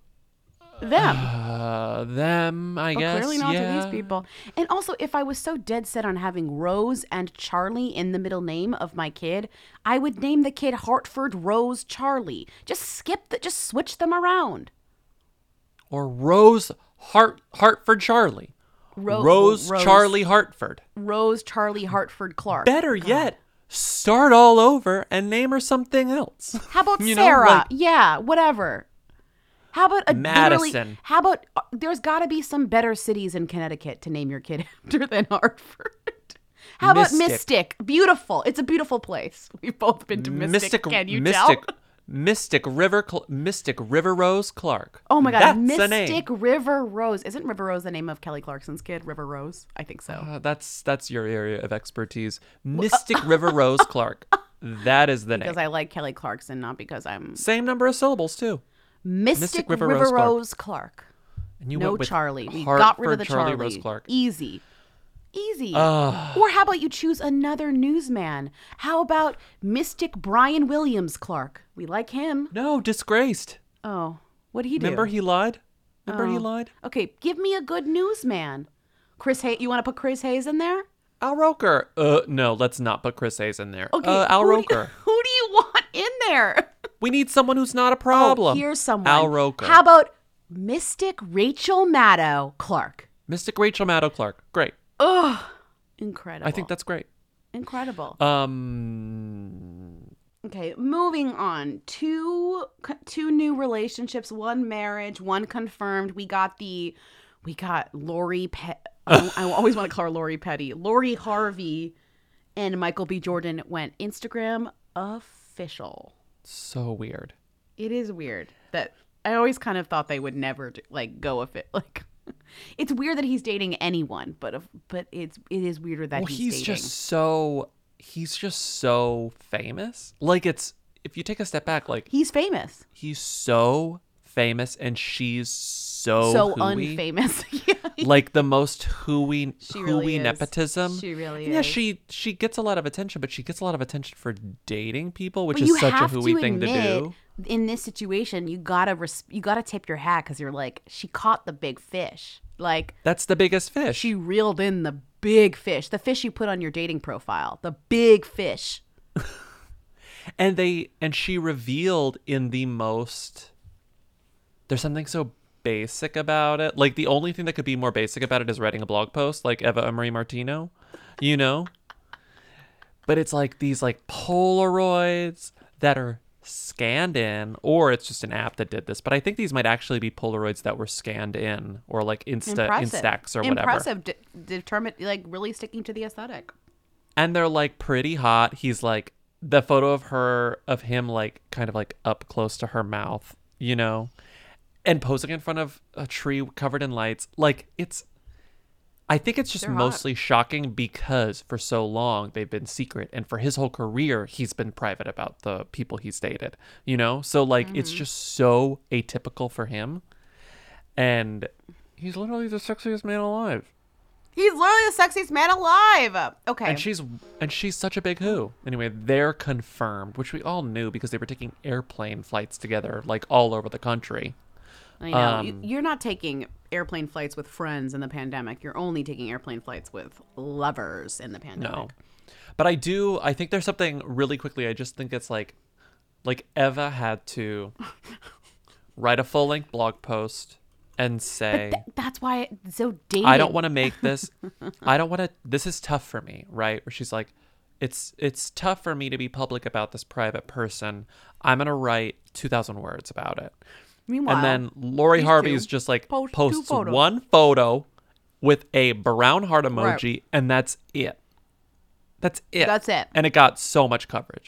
Them, I guess. Clearly not to these people. And also, if I was so dead set on having Rose and Charlie in the middle name of my kid, I would name the kid Hartford Rose Charlie. Just switch them around. Or Hartford Charlie. Rose Charlie Hartford. Rose Charlie Hartford Clark. Better yet, start all over and name her something else. How about Sarah? Yeah, whatever. How about Madison? How about there's got to be some better cities in Connecticut to name your kid after than Hartford? How about Mystic? Beautiful. It's a beautiful place. We've both been to Mystic. Can you tell? Mystic River Rose Clark. Oh my God, That's the name. Mystic River Rose. Isn't River Rose the name of Kelly Clarkson's kid? River Rose? I think so. That's your area of expertise. Mystic River Rose Clark. That is the name. Because I like Kelly Clarkson, not because I'm... Same number of syllables, too. Mystic River Rose Clark. And you no went with Charlie. We got rid of the Charlie. Rose Clark. Easy. Or how about you choose another newsman? How about Mystic Brian Williams Clark? We like him. No, disgraced. Oh, what did he do? Remember he lied? He lied? Okay, give me a good newsman. Chris Hayes. You want to put Chris Hayes in there? Al Roker. No, let's not put Chris Hayes in there. Okay, Al Roker. Who do you want in there? We need someone who's not a problem. Oh, here's someone. Al Roker. How about Mystic Rachel Maddow Clark? Mystic Rachel Maddow Clark. Great. Ugh. Incredible. I think that's great. Incredible. Um. Okay, moving on. Two new relationships, one marriage, one confirmed. We got Lori I always want to call her Lori Petty. Lori Harvey and Michael B. Jordan went Instagram official. So weird. It is weird that I always kind of thought they would never go with it. Like, it's weird that he's dating anyone, but it is weirder that he's dating. He's just so famous. Like, it's, if you take a step back, like, he's famous. He's so famous, and she's so hooey. Unfamous. Like the most hooey really nepotism. She really yeah, is. she gets a lot of attention, but she gets a lot of attention for dating people, which but is such a hooey thing to do. In this situation, you gotta tip your hat because you're like, she caught the big fish. Like, that's the biggest fish. She reeled in the big fish, the fish you put on your dating profile, the big fish. and she revealed in the most. There's something so basic about it. Like, the only thing that could be more basic about it is writing a blog post, like Eva Emery Martino, you know? But it's like these like Polaroids that are scanned in, or it's just an app that did this. But I think these might actually be Polaroids that were scanned in, or like Instax or whatever. Impressive. Determined, like really sticking to the aesthetic. And they're like pretty hot. He's like, the photo of him like kind of like up close to her mouth, you know, and posing in front of a tree covered in lights. Like, I think it's just They're mostly shocking because for so long they've been secret, and for his whole career he's been private about the people he's dated, you know? So like it's just so atypical for him, and he's literally the sexiest man alive. He's literally the sexiest man alive. Okay. And she's such a big who. Anyway, they're confirmed, which we all knew because they were taking airplane flights together like all over the country. I know. You're not taking airplane flights with friends in the pandemic. You're only taking airplane flights with lovers in the pandemic. No. But I think there's something really quickly. I just think it's like Eva had to write a full-length blog post and say, that's why it's so dating. I don't want to make this. This is tough for me, right? Where she's like, it's tough for me to be public about this private person. I'm going to write 2,000 words about it. Meanwhile, and then Lori Harvey's just like posts one photo with a brown heart emoji, right, and that's it. That's it. And it got so much coverage.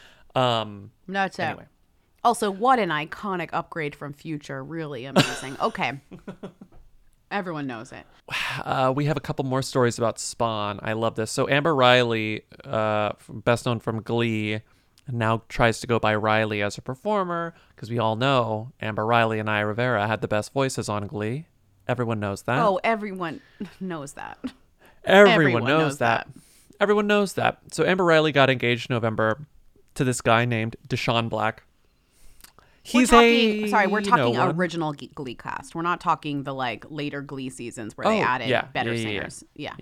That's it. Anyway. Also, what an iconic upgrade from Future. Really amazing. Okay. Everyone knows it. We have a couple more stories about Spawn. I love this. So Amber Riley, best known from Glee, now tries to go by Riley as a performer, because we all know Amber Riley and Naya Rivera had the best voices on Glee. Everyone knows that. Oh, everyone knows that. Everyone knows that. Everyone knows that. So Amber Riley got engaged in November to this guy named Deshaun Black. We're talking original Glee cast. We're not talking the like later Glee seasons where they added better singers. Yeah.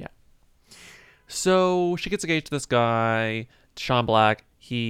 So she gets engaged to this guy, Deshaun Black.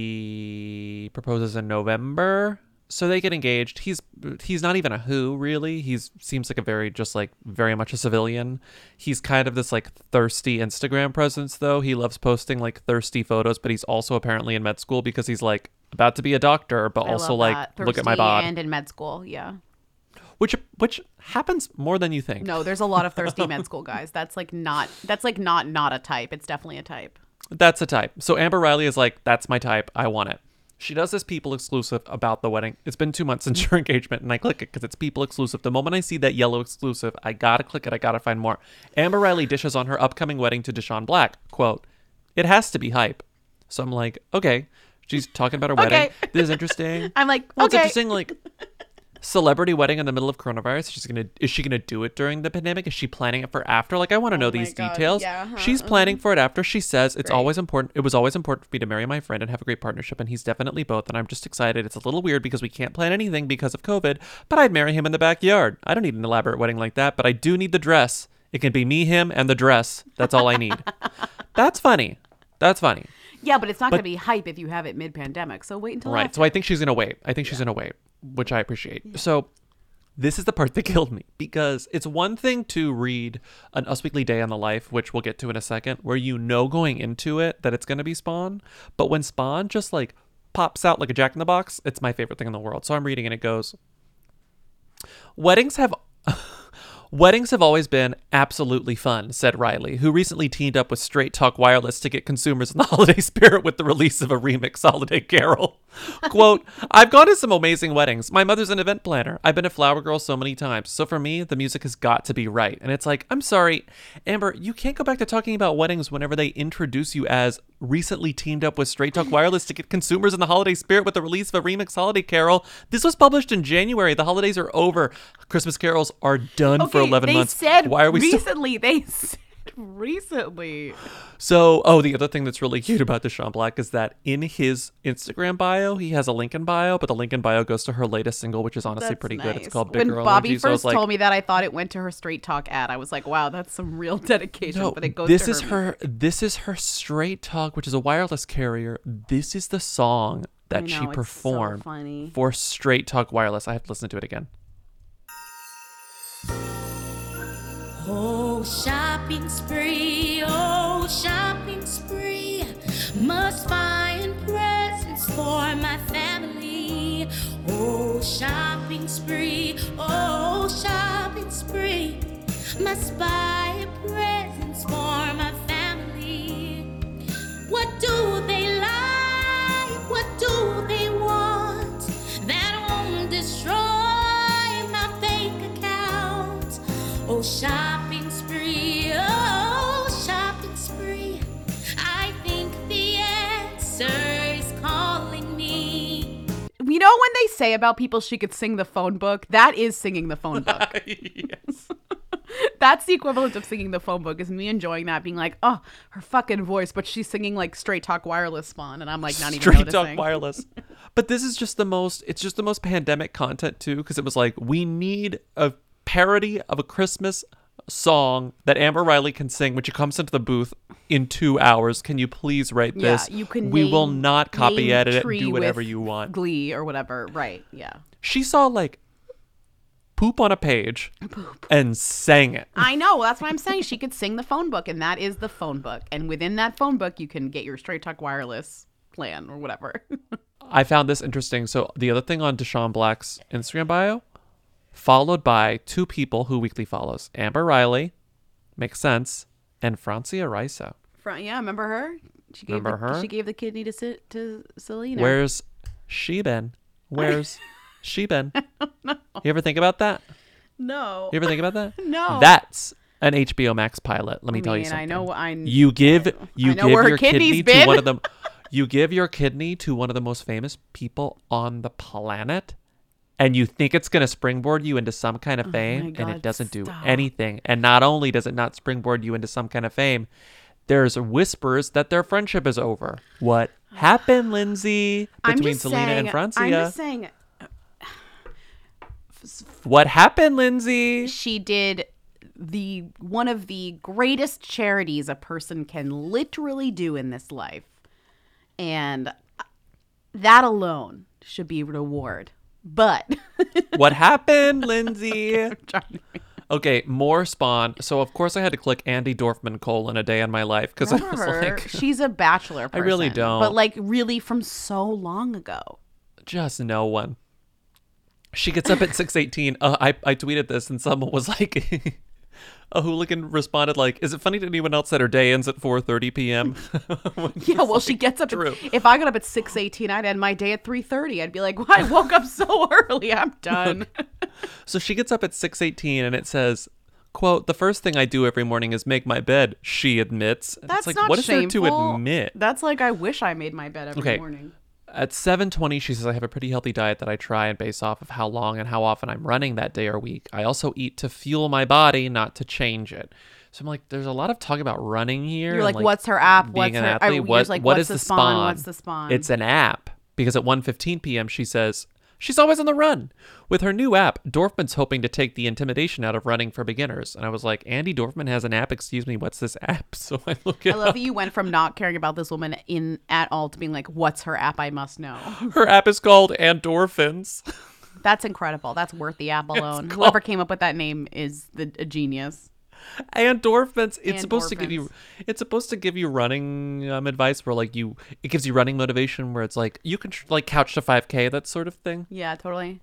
He proposes in November. So they get engaged. He's not even a who, really. He seems like very much a civilian. He's kind of this like thirsty Instagram presence, though. He loves posting like thirsty photos, but he's also apparently in med school because he's like about to be a doctor, but also like look at my bod. And in med school, yeah. Which happens more than you think. No, there's a lot of thirsty med school guys. That's not a type. It's definitely a type. That's a type. So Amber Riley is like, that's my type. I want it. She does this People exclusive about the wedding. It's been 2 months since your engagement, and I click it because it's People exclusive. The moment I see that yellow exclusive, I gotta click it. I gotta find more. Amber Riley dishes on her upcoming wedding to Deshaun Black. Quote, "It has to be hype." So I'm like, okay. She's talking about her wedding. This is interesting. I'm like, well, it's interesting. Like, celebrity wedding in the middle of coronavirus. Is she gonna do it during the pandemic? Is she planning it for after? Like, I want to know these details. Yeah, she's planning for it after. She says it's always important. It was always important for me to marry my friend and have a great partnership, and he's definitely both. And I'm just excited. It's a little weird because we can't plan anything because of COVID, but I'd marry him in the backyard. I don't need an elaborate wedding like that, but I do need the dress. It can be me, him, and the dress. That's all I need. That's funny. Yeah, but it's not going to be hype if you have it mid-pandemic. So wait until after. So I think she's going to wait. She's going to wait, which I appreciate. Yeah. So this is the part that killed me, because it's one thing to read an Us Weekly Day on the Life, which we'll get to in a second, where you know going into it that it's going to be Spawn. But when Spawn just like pops out like a Jack in the Box, it's my favorite thing in the world. So I'm reading and it goes, Weddings have always been absolutely fun, said Riley, who recently teamed up with Straight Talk Wireless to get consumers in the holiday spirit with the release of a remix holiday carol. Quote, "I've gone to some amazing weddings. My mother's an event planner. I've been a flower girl so many times. So for me, the music has got to be right." And it's like, I'm sorry, Amber, you can't go back to talking about weddings whenever they introduce you as recently teamed up with Straight Talk Wireless to get consumers in the holiday spirit with the release of a remix holiday carol. This was published in January. The holidays are over. Christmas carols are done for 11 months. Why are we recently? They said recently. So, the other thing that's really cute about Deshaun Black is that in his Instagram bio, he has a link in bio, but the link in bio goes to her latest single, which is honestly pretty good. It's called Big Girl When Bobby Energy. first told me that, I thought it went to her Straight Talk ad. I was like, wow, that's some real dedication. No, but it goes this to is her. This is her Straight Talk, which is a wireless carrier. This is the song that she performed for Straight Talk Wireless. I have to listen to it again. Oh, shopping spree, oh, shopping spree. Must find presents for my family. Oh, shopping spree, oh, shopping spree. Must buy presents for my family. What do they like? What do they want? That won't destroy my bank account. Oh, shopping spree, oh, shopping spree. I think the answer is calling me. You know when they say about people she could sing the phone book? That is singing the phone book. Yes. That's the equivalent of singing the phone book, is me enjoying that, being like, oh, her fucking voice, but she's singing like Straight Talk Wireless Spawn, and I'm like not even Straight noticing. Talk Wireless. But this is just the most, it's just the most pandemic content too, because it was like, we need a parody of a Christmas song that Amber Riley can sing when she comes into the booth in 2 hours. Can you please write this? You can we will name- not copy name edit it and Tree do whatever with you want. Glee or whatever. Right. Yeah. She saw like poop on a page and sang it. I know. That's what I'm saying. She could sing the phone book, and that is the phone book. And within that phone book, you can get your Straight Talk Wireless plan or whatever. I found this interesting. So the other thing on Deshaun Black's Instagram bio, followed by 2 people who weekly follows. Amber Riley, makes sense, and Francia Risa. Yeah, remember her? She gave Remember her? She gave the kidney to Selena. Where's she been? Where's she been? You ever think about that? No. You ever think about that? No. That's an HBO Max pilot. Let me tell you mean, something. I You give know your where her kidney's kidney been. to one of them. You give your kidney to one of the most famous people on the planet, and you think it's going to springboard you into some kind of fame, and God, it doesn't do stop. anything. And not only does it not springboard you into some kind of fame, there's whispers that their friendship is over. What happened, Lindsay, between Selena and Francia? I'm just saying. What happened, Lindsay? She did one of the greatest charities a person can literally do in this life. And that alone should be a reward. But What happened, Lindsay? Okay, more Spawn. So of course I had to click Andy Dorfman : A Day in My Life because I was remember her, like, she's a Bachelor person. I really don't. But like really from so long ago. just no one. She gets up at 6:18. I tweeted this and someone was like, a hooligan responded like, "Is it funny to anyone else that her day ends at 4:30 p.m.?" Yeah, well, she gets up. True. If I got up at 6:18, I'd end my day at 3:30. I'd be like, well, I woke up so early. I'm done. So she gets up at 6:18 and it says, quote, "The first thing I do every morning is make my bed," she admits. And That's it's like, not what is shameful. there to admit? That's like, I wish I made my bed every Okay. morning. At 7:20, she says, "I have a pretty healthy diet that I try and base off of how long and how often I'm running that day or week. I also eat to fuel my body, not to change it." So I'm like, there's a lot of talk about running here. You're and, like, what's her app? Being What's an her? athlete. You're What, like, what what's is the spawn? What's the spawn? It's an app because at 1:15 p.m. she says she's always on the run. With her new app, Dorfman's hoping to take the intimidation out of running for beginners. And I was like, Andy Dorfman has an app. Excuse me, what's this app? So I look it I love up. that you went from not caring about this woman at all to being like, what's her app? I must know. Her app is called Endorphins. That's incredible. That's worth the app alone. called- Whoever came up with that name is a genius. Endorphins. It's supposed to give you. It's supposed to give you running advice where like you. It gives you running motivation where it's like you can like couch to 5K, that sort of thing. Yeah, totally.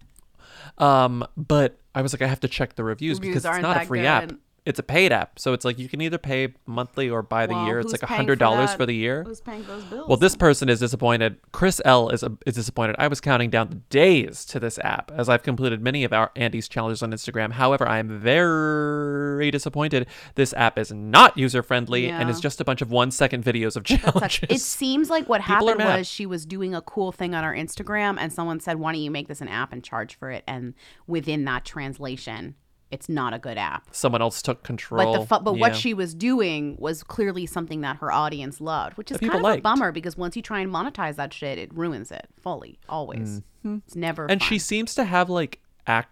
But I was like, I have to check the reviews Reviews because it's aren't not a that free good. app. It's a paid app, so it's like you can either pay monthly or by the Well, year. It's who's like paying for $100 that? for the year. Who's paying those bills? Well, this person is disappointed. Chris L is disappointed. I was counting down the days to this app as I've completed many of our Andy's challenges on Instagram. However, I am very disappointed. This app is not user friendly and Yeah. is just a bunch of 1-second videos of challenges. It seems like what People are happened mad. was she was doing a cool thing on our Instagram and someone said, why don't you make this an app and charge for it? And within that translation, it's not a good app. Someone else took control. But what Yeah. she was doing was clearly something that her audience loved, which is That people kind of liked. a bummer because once you try and monetize that shit, it ruins it fully, always. It's never And fun. she seems to have like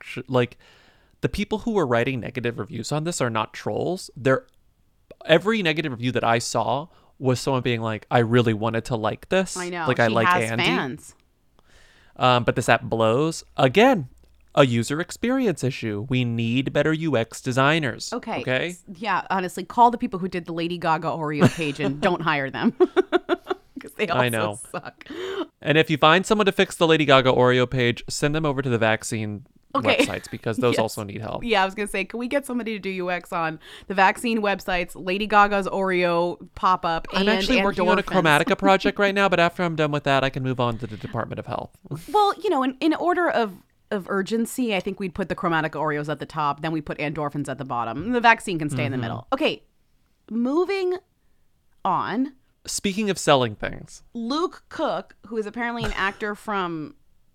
the people who were writing negative reviews on this are not trolls. Every negative review that I saw was someone being like, I really wanted to like this. I know. Like she I like has Andy. fans. But this app blows. Again, a user experience issue. We need better UX designers. Okay. Okay. Yeah, honestly, call the people who did the Lady Gaga Oreo page and don't hire them. Because they also I know. suck. And if you find someone to fix the Lady Gaga Oreo page, send them over to the vaccine Okay. websites because those Yes. also need help. Yeah, I was going to say, can we get somebody to do UX on the vaccine websites, Lady Gaga's Oreo pop-up, and I'm actually working on a endorphins? Chromatica project right now, but after I'm done with that, I can move on to the Department of Health. Well, you know, in order of urgency, I think we'd put the Chromatica Oreos at the top, then we put endorphins at the bottom. The vaccine can stay in the middle. Okay, moving on. Speaking of selling things, Luke Cook, who is apparently an actor from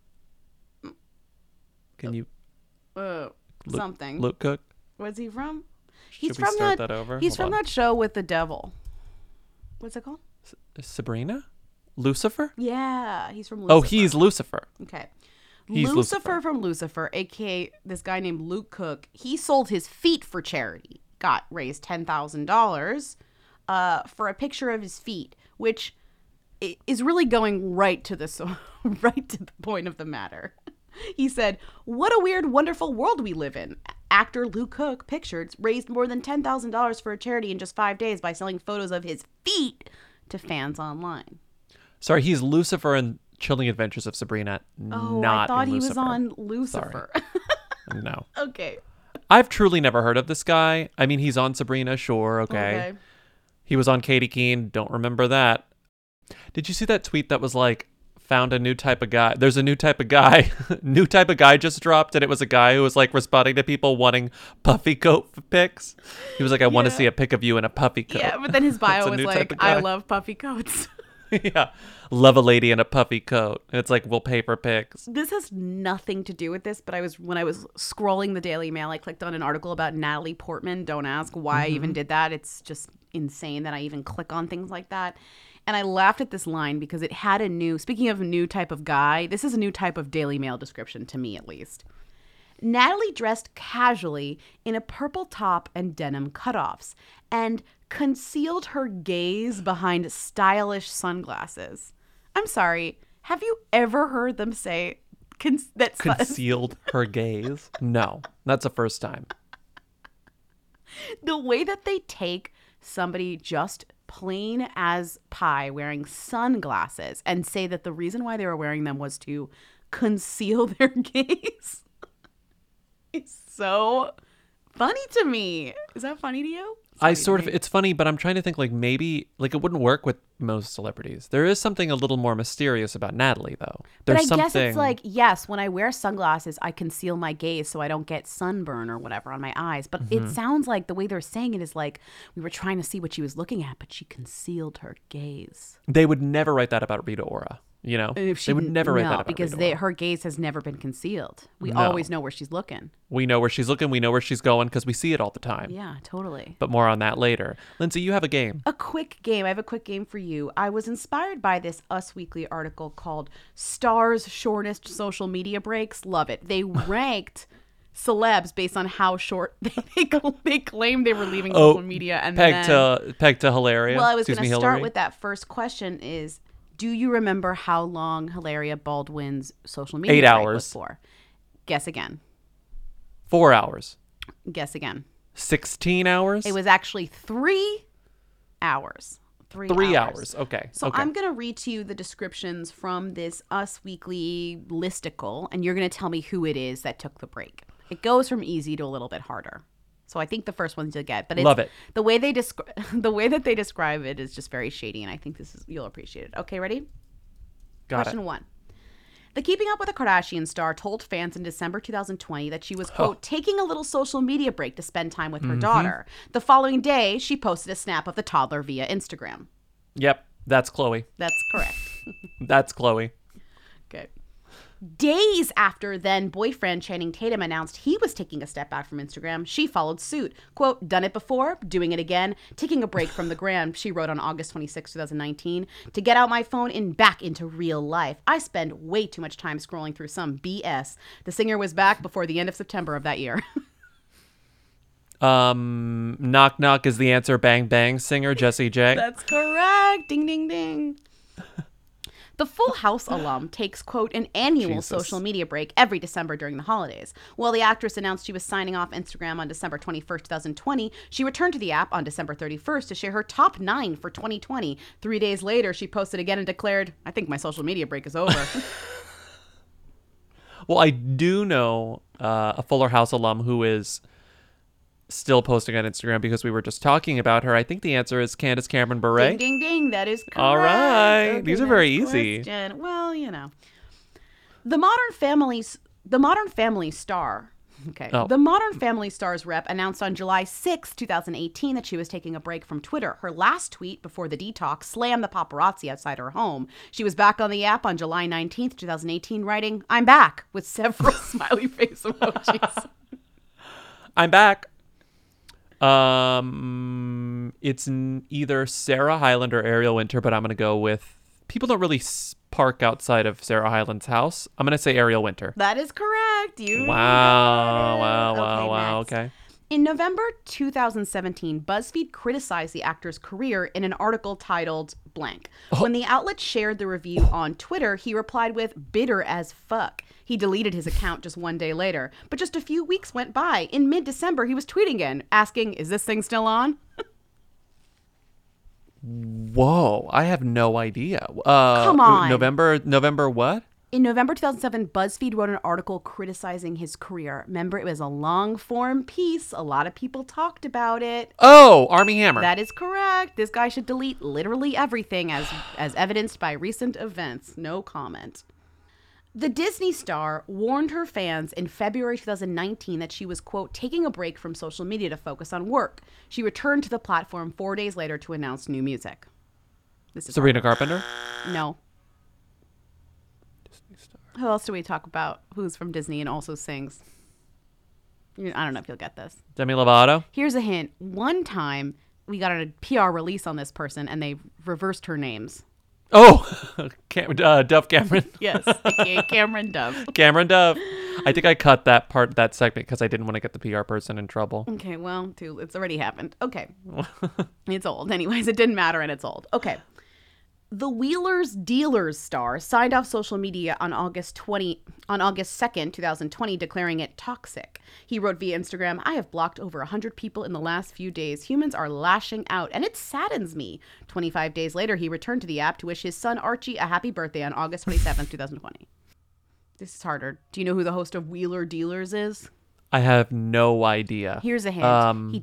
can you something. Luke Cook? Where's he from? Should we start that over? He's Hold from on. that show with the devil. What's it called? Sabrina? Lucifer? Yeah, he's from Lucifer. Oh, he's Lucifer. Okay. He's Lucifer from Lucifer, aka this guy named Luke Cook. He sold his feet for charity. Raised $10,000 for a picture of his feet, which is really going right to the point of the matter. He said, "What a weird, wonderful world we live in." Actor Luke Cook, pictured, raised more than $10,000 for a charity in just 5 days by selling photos of his feet to fans online. Sorry, he's Lucifer in Chilling Adventures of Sabrina, Oh, not I thought in he Lucifer. was on Lucifer. No. Okay. I've truly never heard of this guy. I mean, he's on Sabrina, sure, okay. He was on Katie Keene, don't remember that. Did you see that tweet that was like, found a new type of guy? There's a new type of guy. New type of guy just dropped, and it was a guy who was like responding to people wanting puffy coat pics. He was like, I want to see a pic of you in a puffy coat. Yeah, but then his bio It's a was new type like, of guy. I love puffy coats. Yeah. Love a lady in a puffy coat. And it's like, we'll pay for pics. This has nothing to do with this, but when I was scrolling the Daily Mail, I clicked on an article about Natalie Portman. Don't ask why I even did that. It's just insane that I even click on things like that. And I laughed at this line because it had speaking of a new type of guy, this is a new type of Daily Mail description, to me at least. Natalie dressed casually in a purple top and denim cutoffs and concealed her gaze behind stylish sunglasses. I'm sorry, have you ever heard them say that Concealed her gaze? No, that's the first time. The way that they take somebody just plain as pie wearing sunglasses and say that the reason why they were wearing them was to conceal their gaze is so funny to me. Is that funny to you? It's funny, but I'm trying to think like maybe like it wouldn't work with most celebrities. There is something a little more mysterious about Natalie though. But There's I guess it's like, yes, when I wear sunglasses, I conceal my gaze so I don't get sunburn or whatever on my eyes. But it sounds like the way they're saying it is like we were trying to see what she was looking at, but she concealed her gaze. They would never write that about Rita Ora. You know, they would never write that about because Rita Ora. her gaze has never been concealed. We No. always know where she's looking. We know where she's looking. We know where she's going because we see it all the time. Yeah, totally. But more on that later. Lindsay, you have a game. A quick game. I have a quick game for you. I was inspired by this Us Weekly article called Stars' Shortest Social Media Breaks. Love it. They ranked celebs based on how short they claimed they were leaving social media. And peg to Hilaria. Well, I was going to start with that first question is, do you remember how long Hilaria Baldwin's social media 8 break hours. was for? Guess again. 4 hours. Guess again. 16 hours? It was actually 3 hours. 3 hours. Okay. So okay. I'm going to read to you the descriptions from this Us Weekly listicle, and you're going to tell me who it is that took the break. It goes from easy to a little bit harder. So I think the first ones you'll get, but it's, Love it. The way that they describe it is just very shady, and I think you'll appreciate it. Okay, ready? Question 1. The Keeping Up with the Kardashians star told fans in December 2020 that she was, quote, taking a little social media break to spend time with her daughter. The following day, she posted a snap of the toddler via Instagram. Yep, that's Chloe. That's correct. That's Chloe. Okay. Days after then boyfriend Channing Tatum announced he was taking a step back from Instagram, she followed suit. Quote, done it before, doing it again, taking a break from the gram, she wrote on August 26, 2019. To get out my phone and back into real life. I spend way too much time scrolling through some BS. The singer was back before the end of September of that year. Knock Knock is the answer. Bang Bang singer Jessie J. That's correct. Ding, ding, ding. The Full House alum takes, quote, an annual Jesus. social media break every December during the holidays. While the actress announced she was signing off Instagram on December 21st, 2020, she returned to the app on December 31st to share her top 9 for 2020. 3 days later, she posted again and declared, I think my social media break is over. Well, I do know a Fuller House alum who is still posting on Instagram because we were just talking about her. I think the answer is Candace Cameron Bure. Ding, ding, ding. That is correct. All right. Okay, These are very next easy. question. Well, you know. The Modern Family star. Okay. Oh. The Modern Family star's rep announced on July 6, 2018 that she was taking a break from Twitter. Her last tweet before the detox slammed the paparazzi outside her home. She was back on the app on July 19th, 2018, writing, I'm back, with several smiley face emojis. I'm back. It's either Sarah Hyland or Ariel Winter, but I'm going to go with... People don't really park outside of Sarah Hyland's house. I'm going to say Ariel Winter. That is correct. You Wow, got it. wow, next. okay. In November 2017, BuzzFeed criticized the actor's career in an article titled blank. When the outlet shared the review on Twitter, he replied with bitter as fuck. He deleted his account just one day later. But just a few weeks went by. In mid-December, he was tweeting again, asking, is this thing still on? Whoa, I have no idea. Come on. November what? In November 2007, BuzzFeed wrote an article criticizing his career. Remember, it was a long-form piece. A lot of people talked about it. Oh, Armie Hammer. That is correct. This guy should delete literally everything as evidenced by recent events. No comment. The Disney star warned her fans in February 2019 that she was, quote, taking a break from social media to focus on work. She returned to the platform 4 days later to announce new music. This is Sabrina Carpenter? No. Disney star. Who else do we talk about who's from Disney and also sings? I don't know if you'll get this. Demi Lovato? Here's a hint. One time, we got a PR release on this person, and they reversed her names. Oh, Dove Cameron. Yes, aka Cameron Dove. Cameron Dove. I think I cut that segment because I didn't want to get the PR person in trouble. Okay, well, it's already happened. Okay. It's old. Anyways, it didn't matter and it's old. Okay. The Wheelers Dealers star signed off social media on August 2nd, 2020, declaring it toxic. He wrote via Instagram, I have blocked over 100 people in the last few days. Humans are lashing out, and it saddens me. 25 days later, he returned to the app to wish his son Archie a happy birthday on August 27th, 2020. This is harder. Do you know who the host of Wheeler Dealers is? I have no idea. Here's a hint.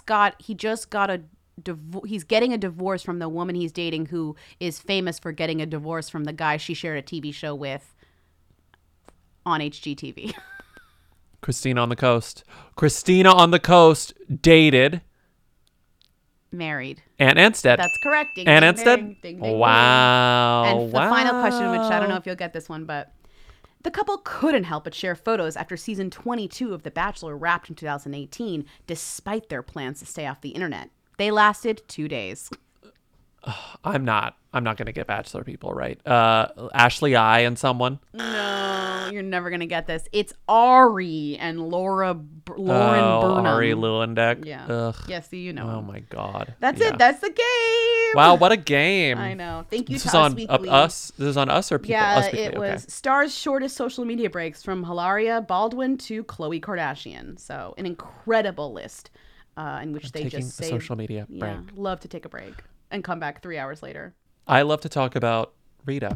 He's getting a divorce from the woman he's dating who is famous for getting a divorce from the guy she shared a TV show with on HGTV. Christina on the Coast. Christina on the Coast dated... Married. Ann Anstead. That's correct. Ding, Ann ding, Anstead? ding, ding, ding, Wow. And the final question, which I don't know if you'll get this one, but the couple couldn't help but share photos after season 22 of The Bachelor wrapped in 2018, despite their plans to stay off the internet. They lasted 2 days. I'm not going to get Bachelor people right. Ashley I and someone. No, you're never going to get this. It's Ari and Lauren Burnham. Ari Lewandek. Yeah. Ugh. Yeah, see, you know. Oh, my God. That's Yeah. it. That's the game. Wow, what a game. I know. Thank you This to is Us on Weekly. Us? This is on Us or people? Yeah, Us Weekly. it was Okay. Star's shortest social media breaks from Hilaria Baldwin to Khloe Kardashian. So an incredible list in which they Taking just a say, social media break. love to take a break and come back 3 hours later. I love to talk about Rita.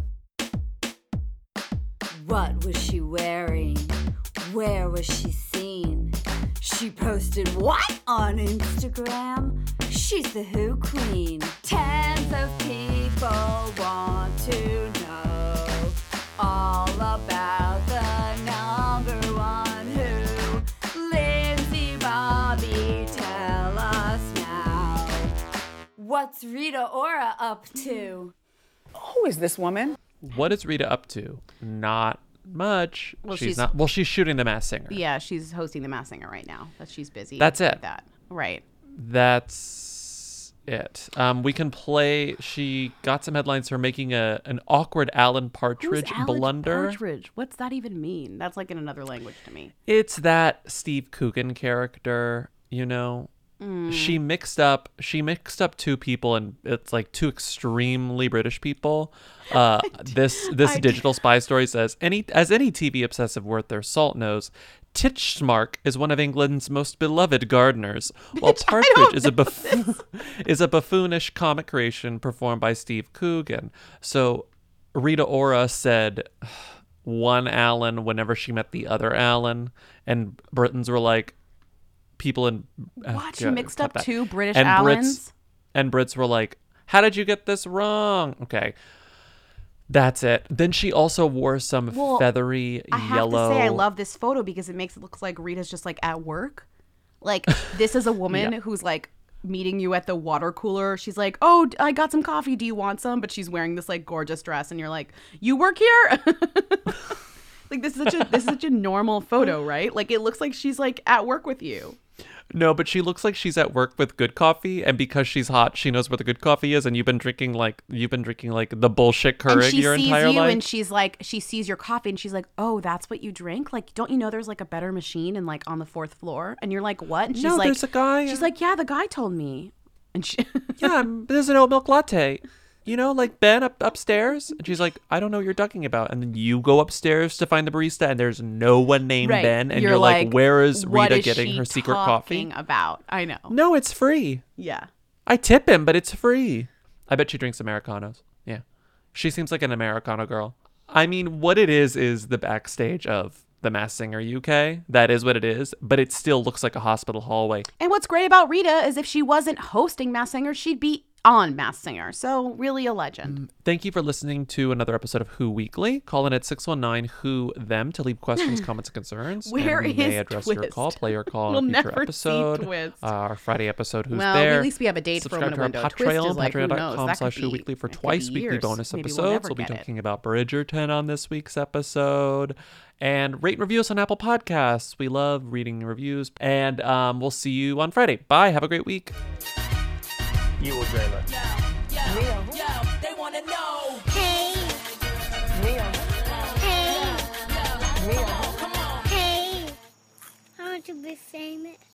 What was she wearing? Where was she seen? She posted what on Instagram? She's the Who Queen. Tens of people want to know all about the number one Who. Lindsay Bobby, tell us now. What's Rita Ora up to? Who is this woman? What is Rita up to? Not much. Well, she's shooting The Masked Singer. Yeah, she's hosting The Masked Singer right now. She's busy. That's it. with that. Right. That's it. We can play. She got some headlines for making an awkward Alan Partridge Who's Alan blunder. Partridge? What's that even mean? That's like in another language to me. It's that Steve Coogan character, you know. she mixed up two people, and it's like two extremely British people. This digital spy story says any TV obsessive worth their salt knows, Titchmark is one of England's most beloved gardeners, while Partridge is a buffoonish comic creation performed by Steve Coogan. So Rita Ora said one Alan whenever she met the other Alan, and Britons were like, people in what? She mixed up two British and Allens? Brits were like, how did you get this wrong? Okay. That's it. Then she also wore some feathery I have yellow. to say I love this photo because it makes it look like Rita's just like at work. Like this is a woman who's like meeting you at the water cooler. She's like, oh, I got some coffee. Do you want some? But she's wearing this like gorgeous dress and you're like, you work here? Like this is such a normal photo, right? Like it looks like she's like at work with you. No, but she looks like she's at work with good coffee, and because she's hot, she knows where the good coffee is, and you've been drinking like the bullshit Keurig your entire life. And she's like, she sees your coffee, and she's like, oh, that's what you drink? Like, don't you know there's like a better machine and like on the 4th floor? And you're like, what? And she's like, there's a guy. She's like, yeah, the guy told me. And she, yeah, there's an oat milk latte. You know, like Ben upstairs. And she's like, I don't know what you're talking about. And then you go upstairs to find the barista, and there's no one named Ben. And you're like, where is Rita getting her secret coffee? About? I know. No, it's free. Yeah. I tip him, but it's free. I bet she drinks Americanos. Yeah. She seems like an Americano girl. I mean, what it is the backstage of The Masked Singer UK. That is what it is. But it still looks like a hospital hallway. And what's great about Rita is if she wasn't hosting Masked Singer, she'd be on Masked Singer. So really a legend. Thank you for listening to another episode of Who Weekly. Call in at 619-WHO-THEM to leave questions, comments, and concerns. Where and we may address your call, play your call in a future episode. Our Friday episode, Who's There? At least we have a date Subscribe for when to a our window. Twist Patreon, is like, patreon.com/WhoWeekly for twice weekly bonus episodes. We'll be talking about Bridgerton on this week's episode. And rate and review us on Apple Podcasts. We love reading reviews. And we'll see you on Friday. Bye. Have a great week. You will dream it. Yo, they wanna know. Hey, Real. hey, Real. hey. I want to be famous.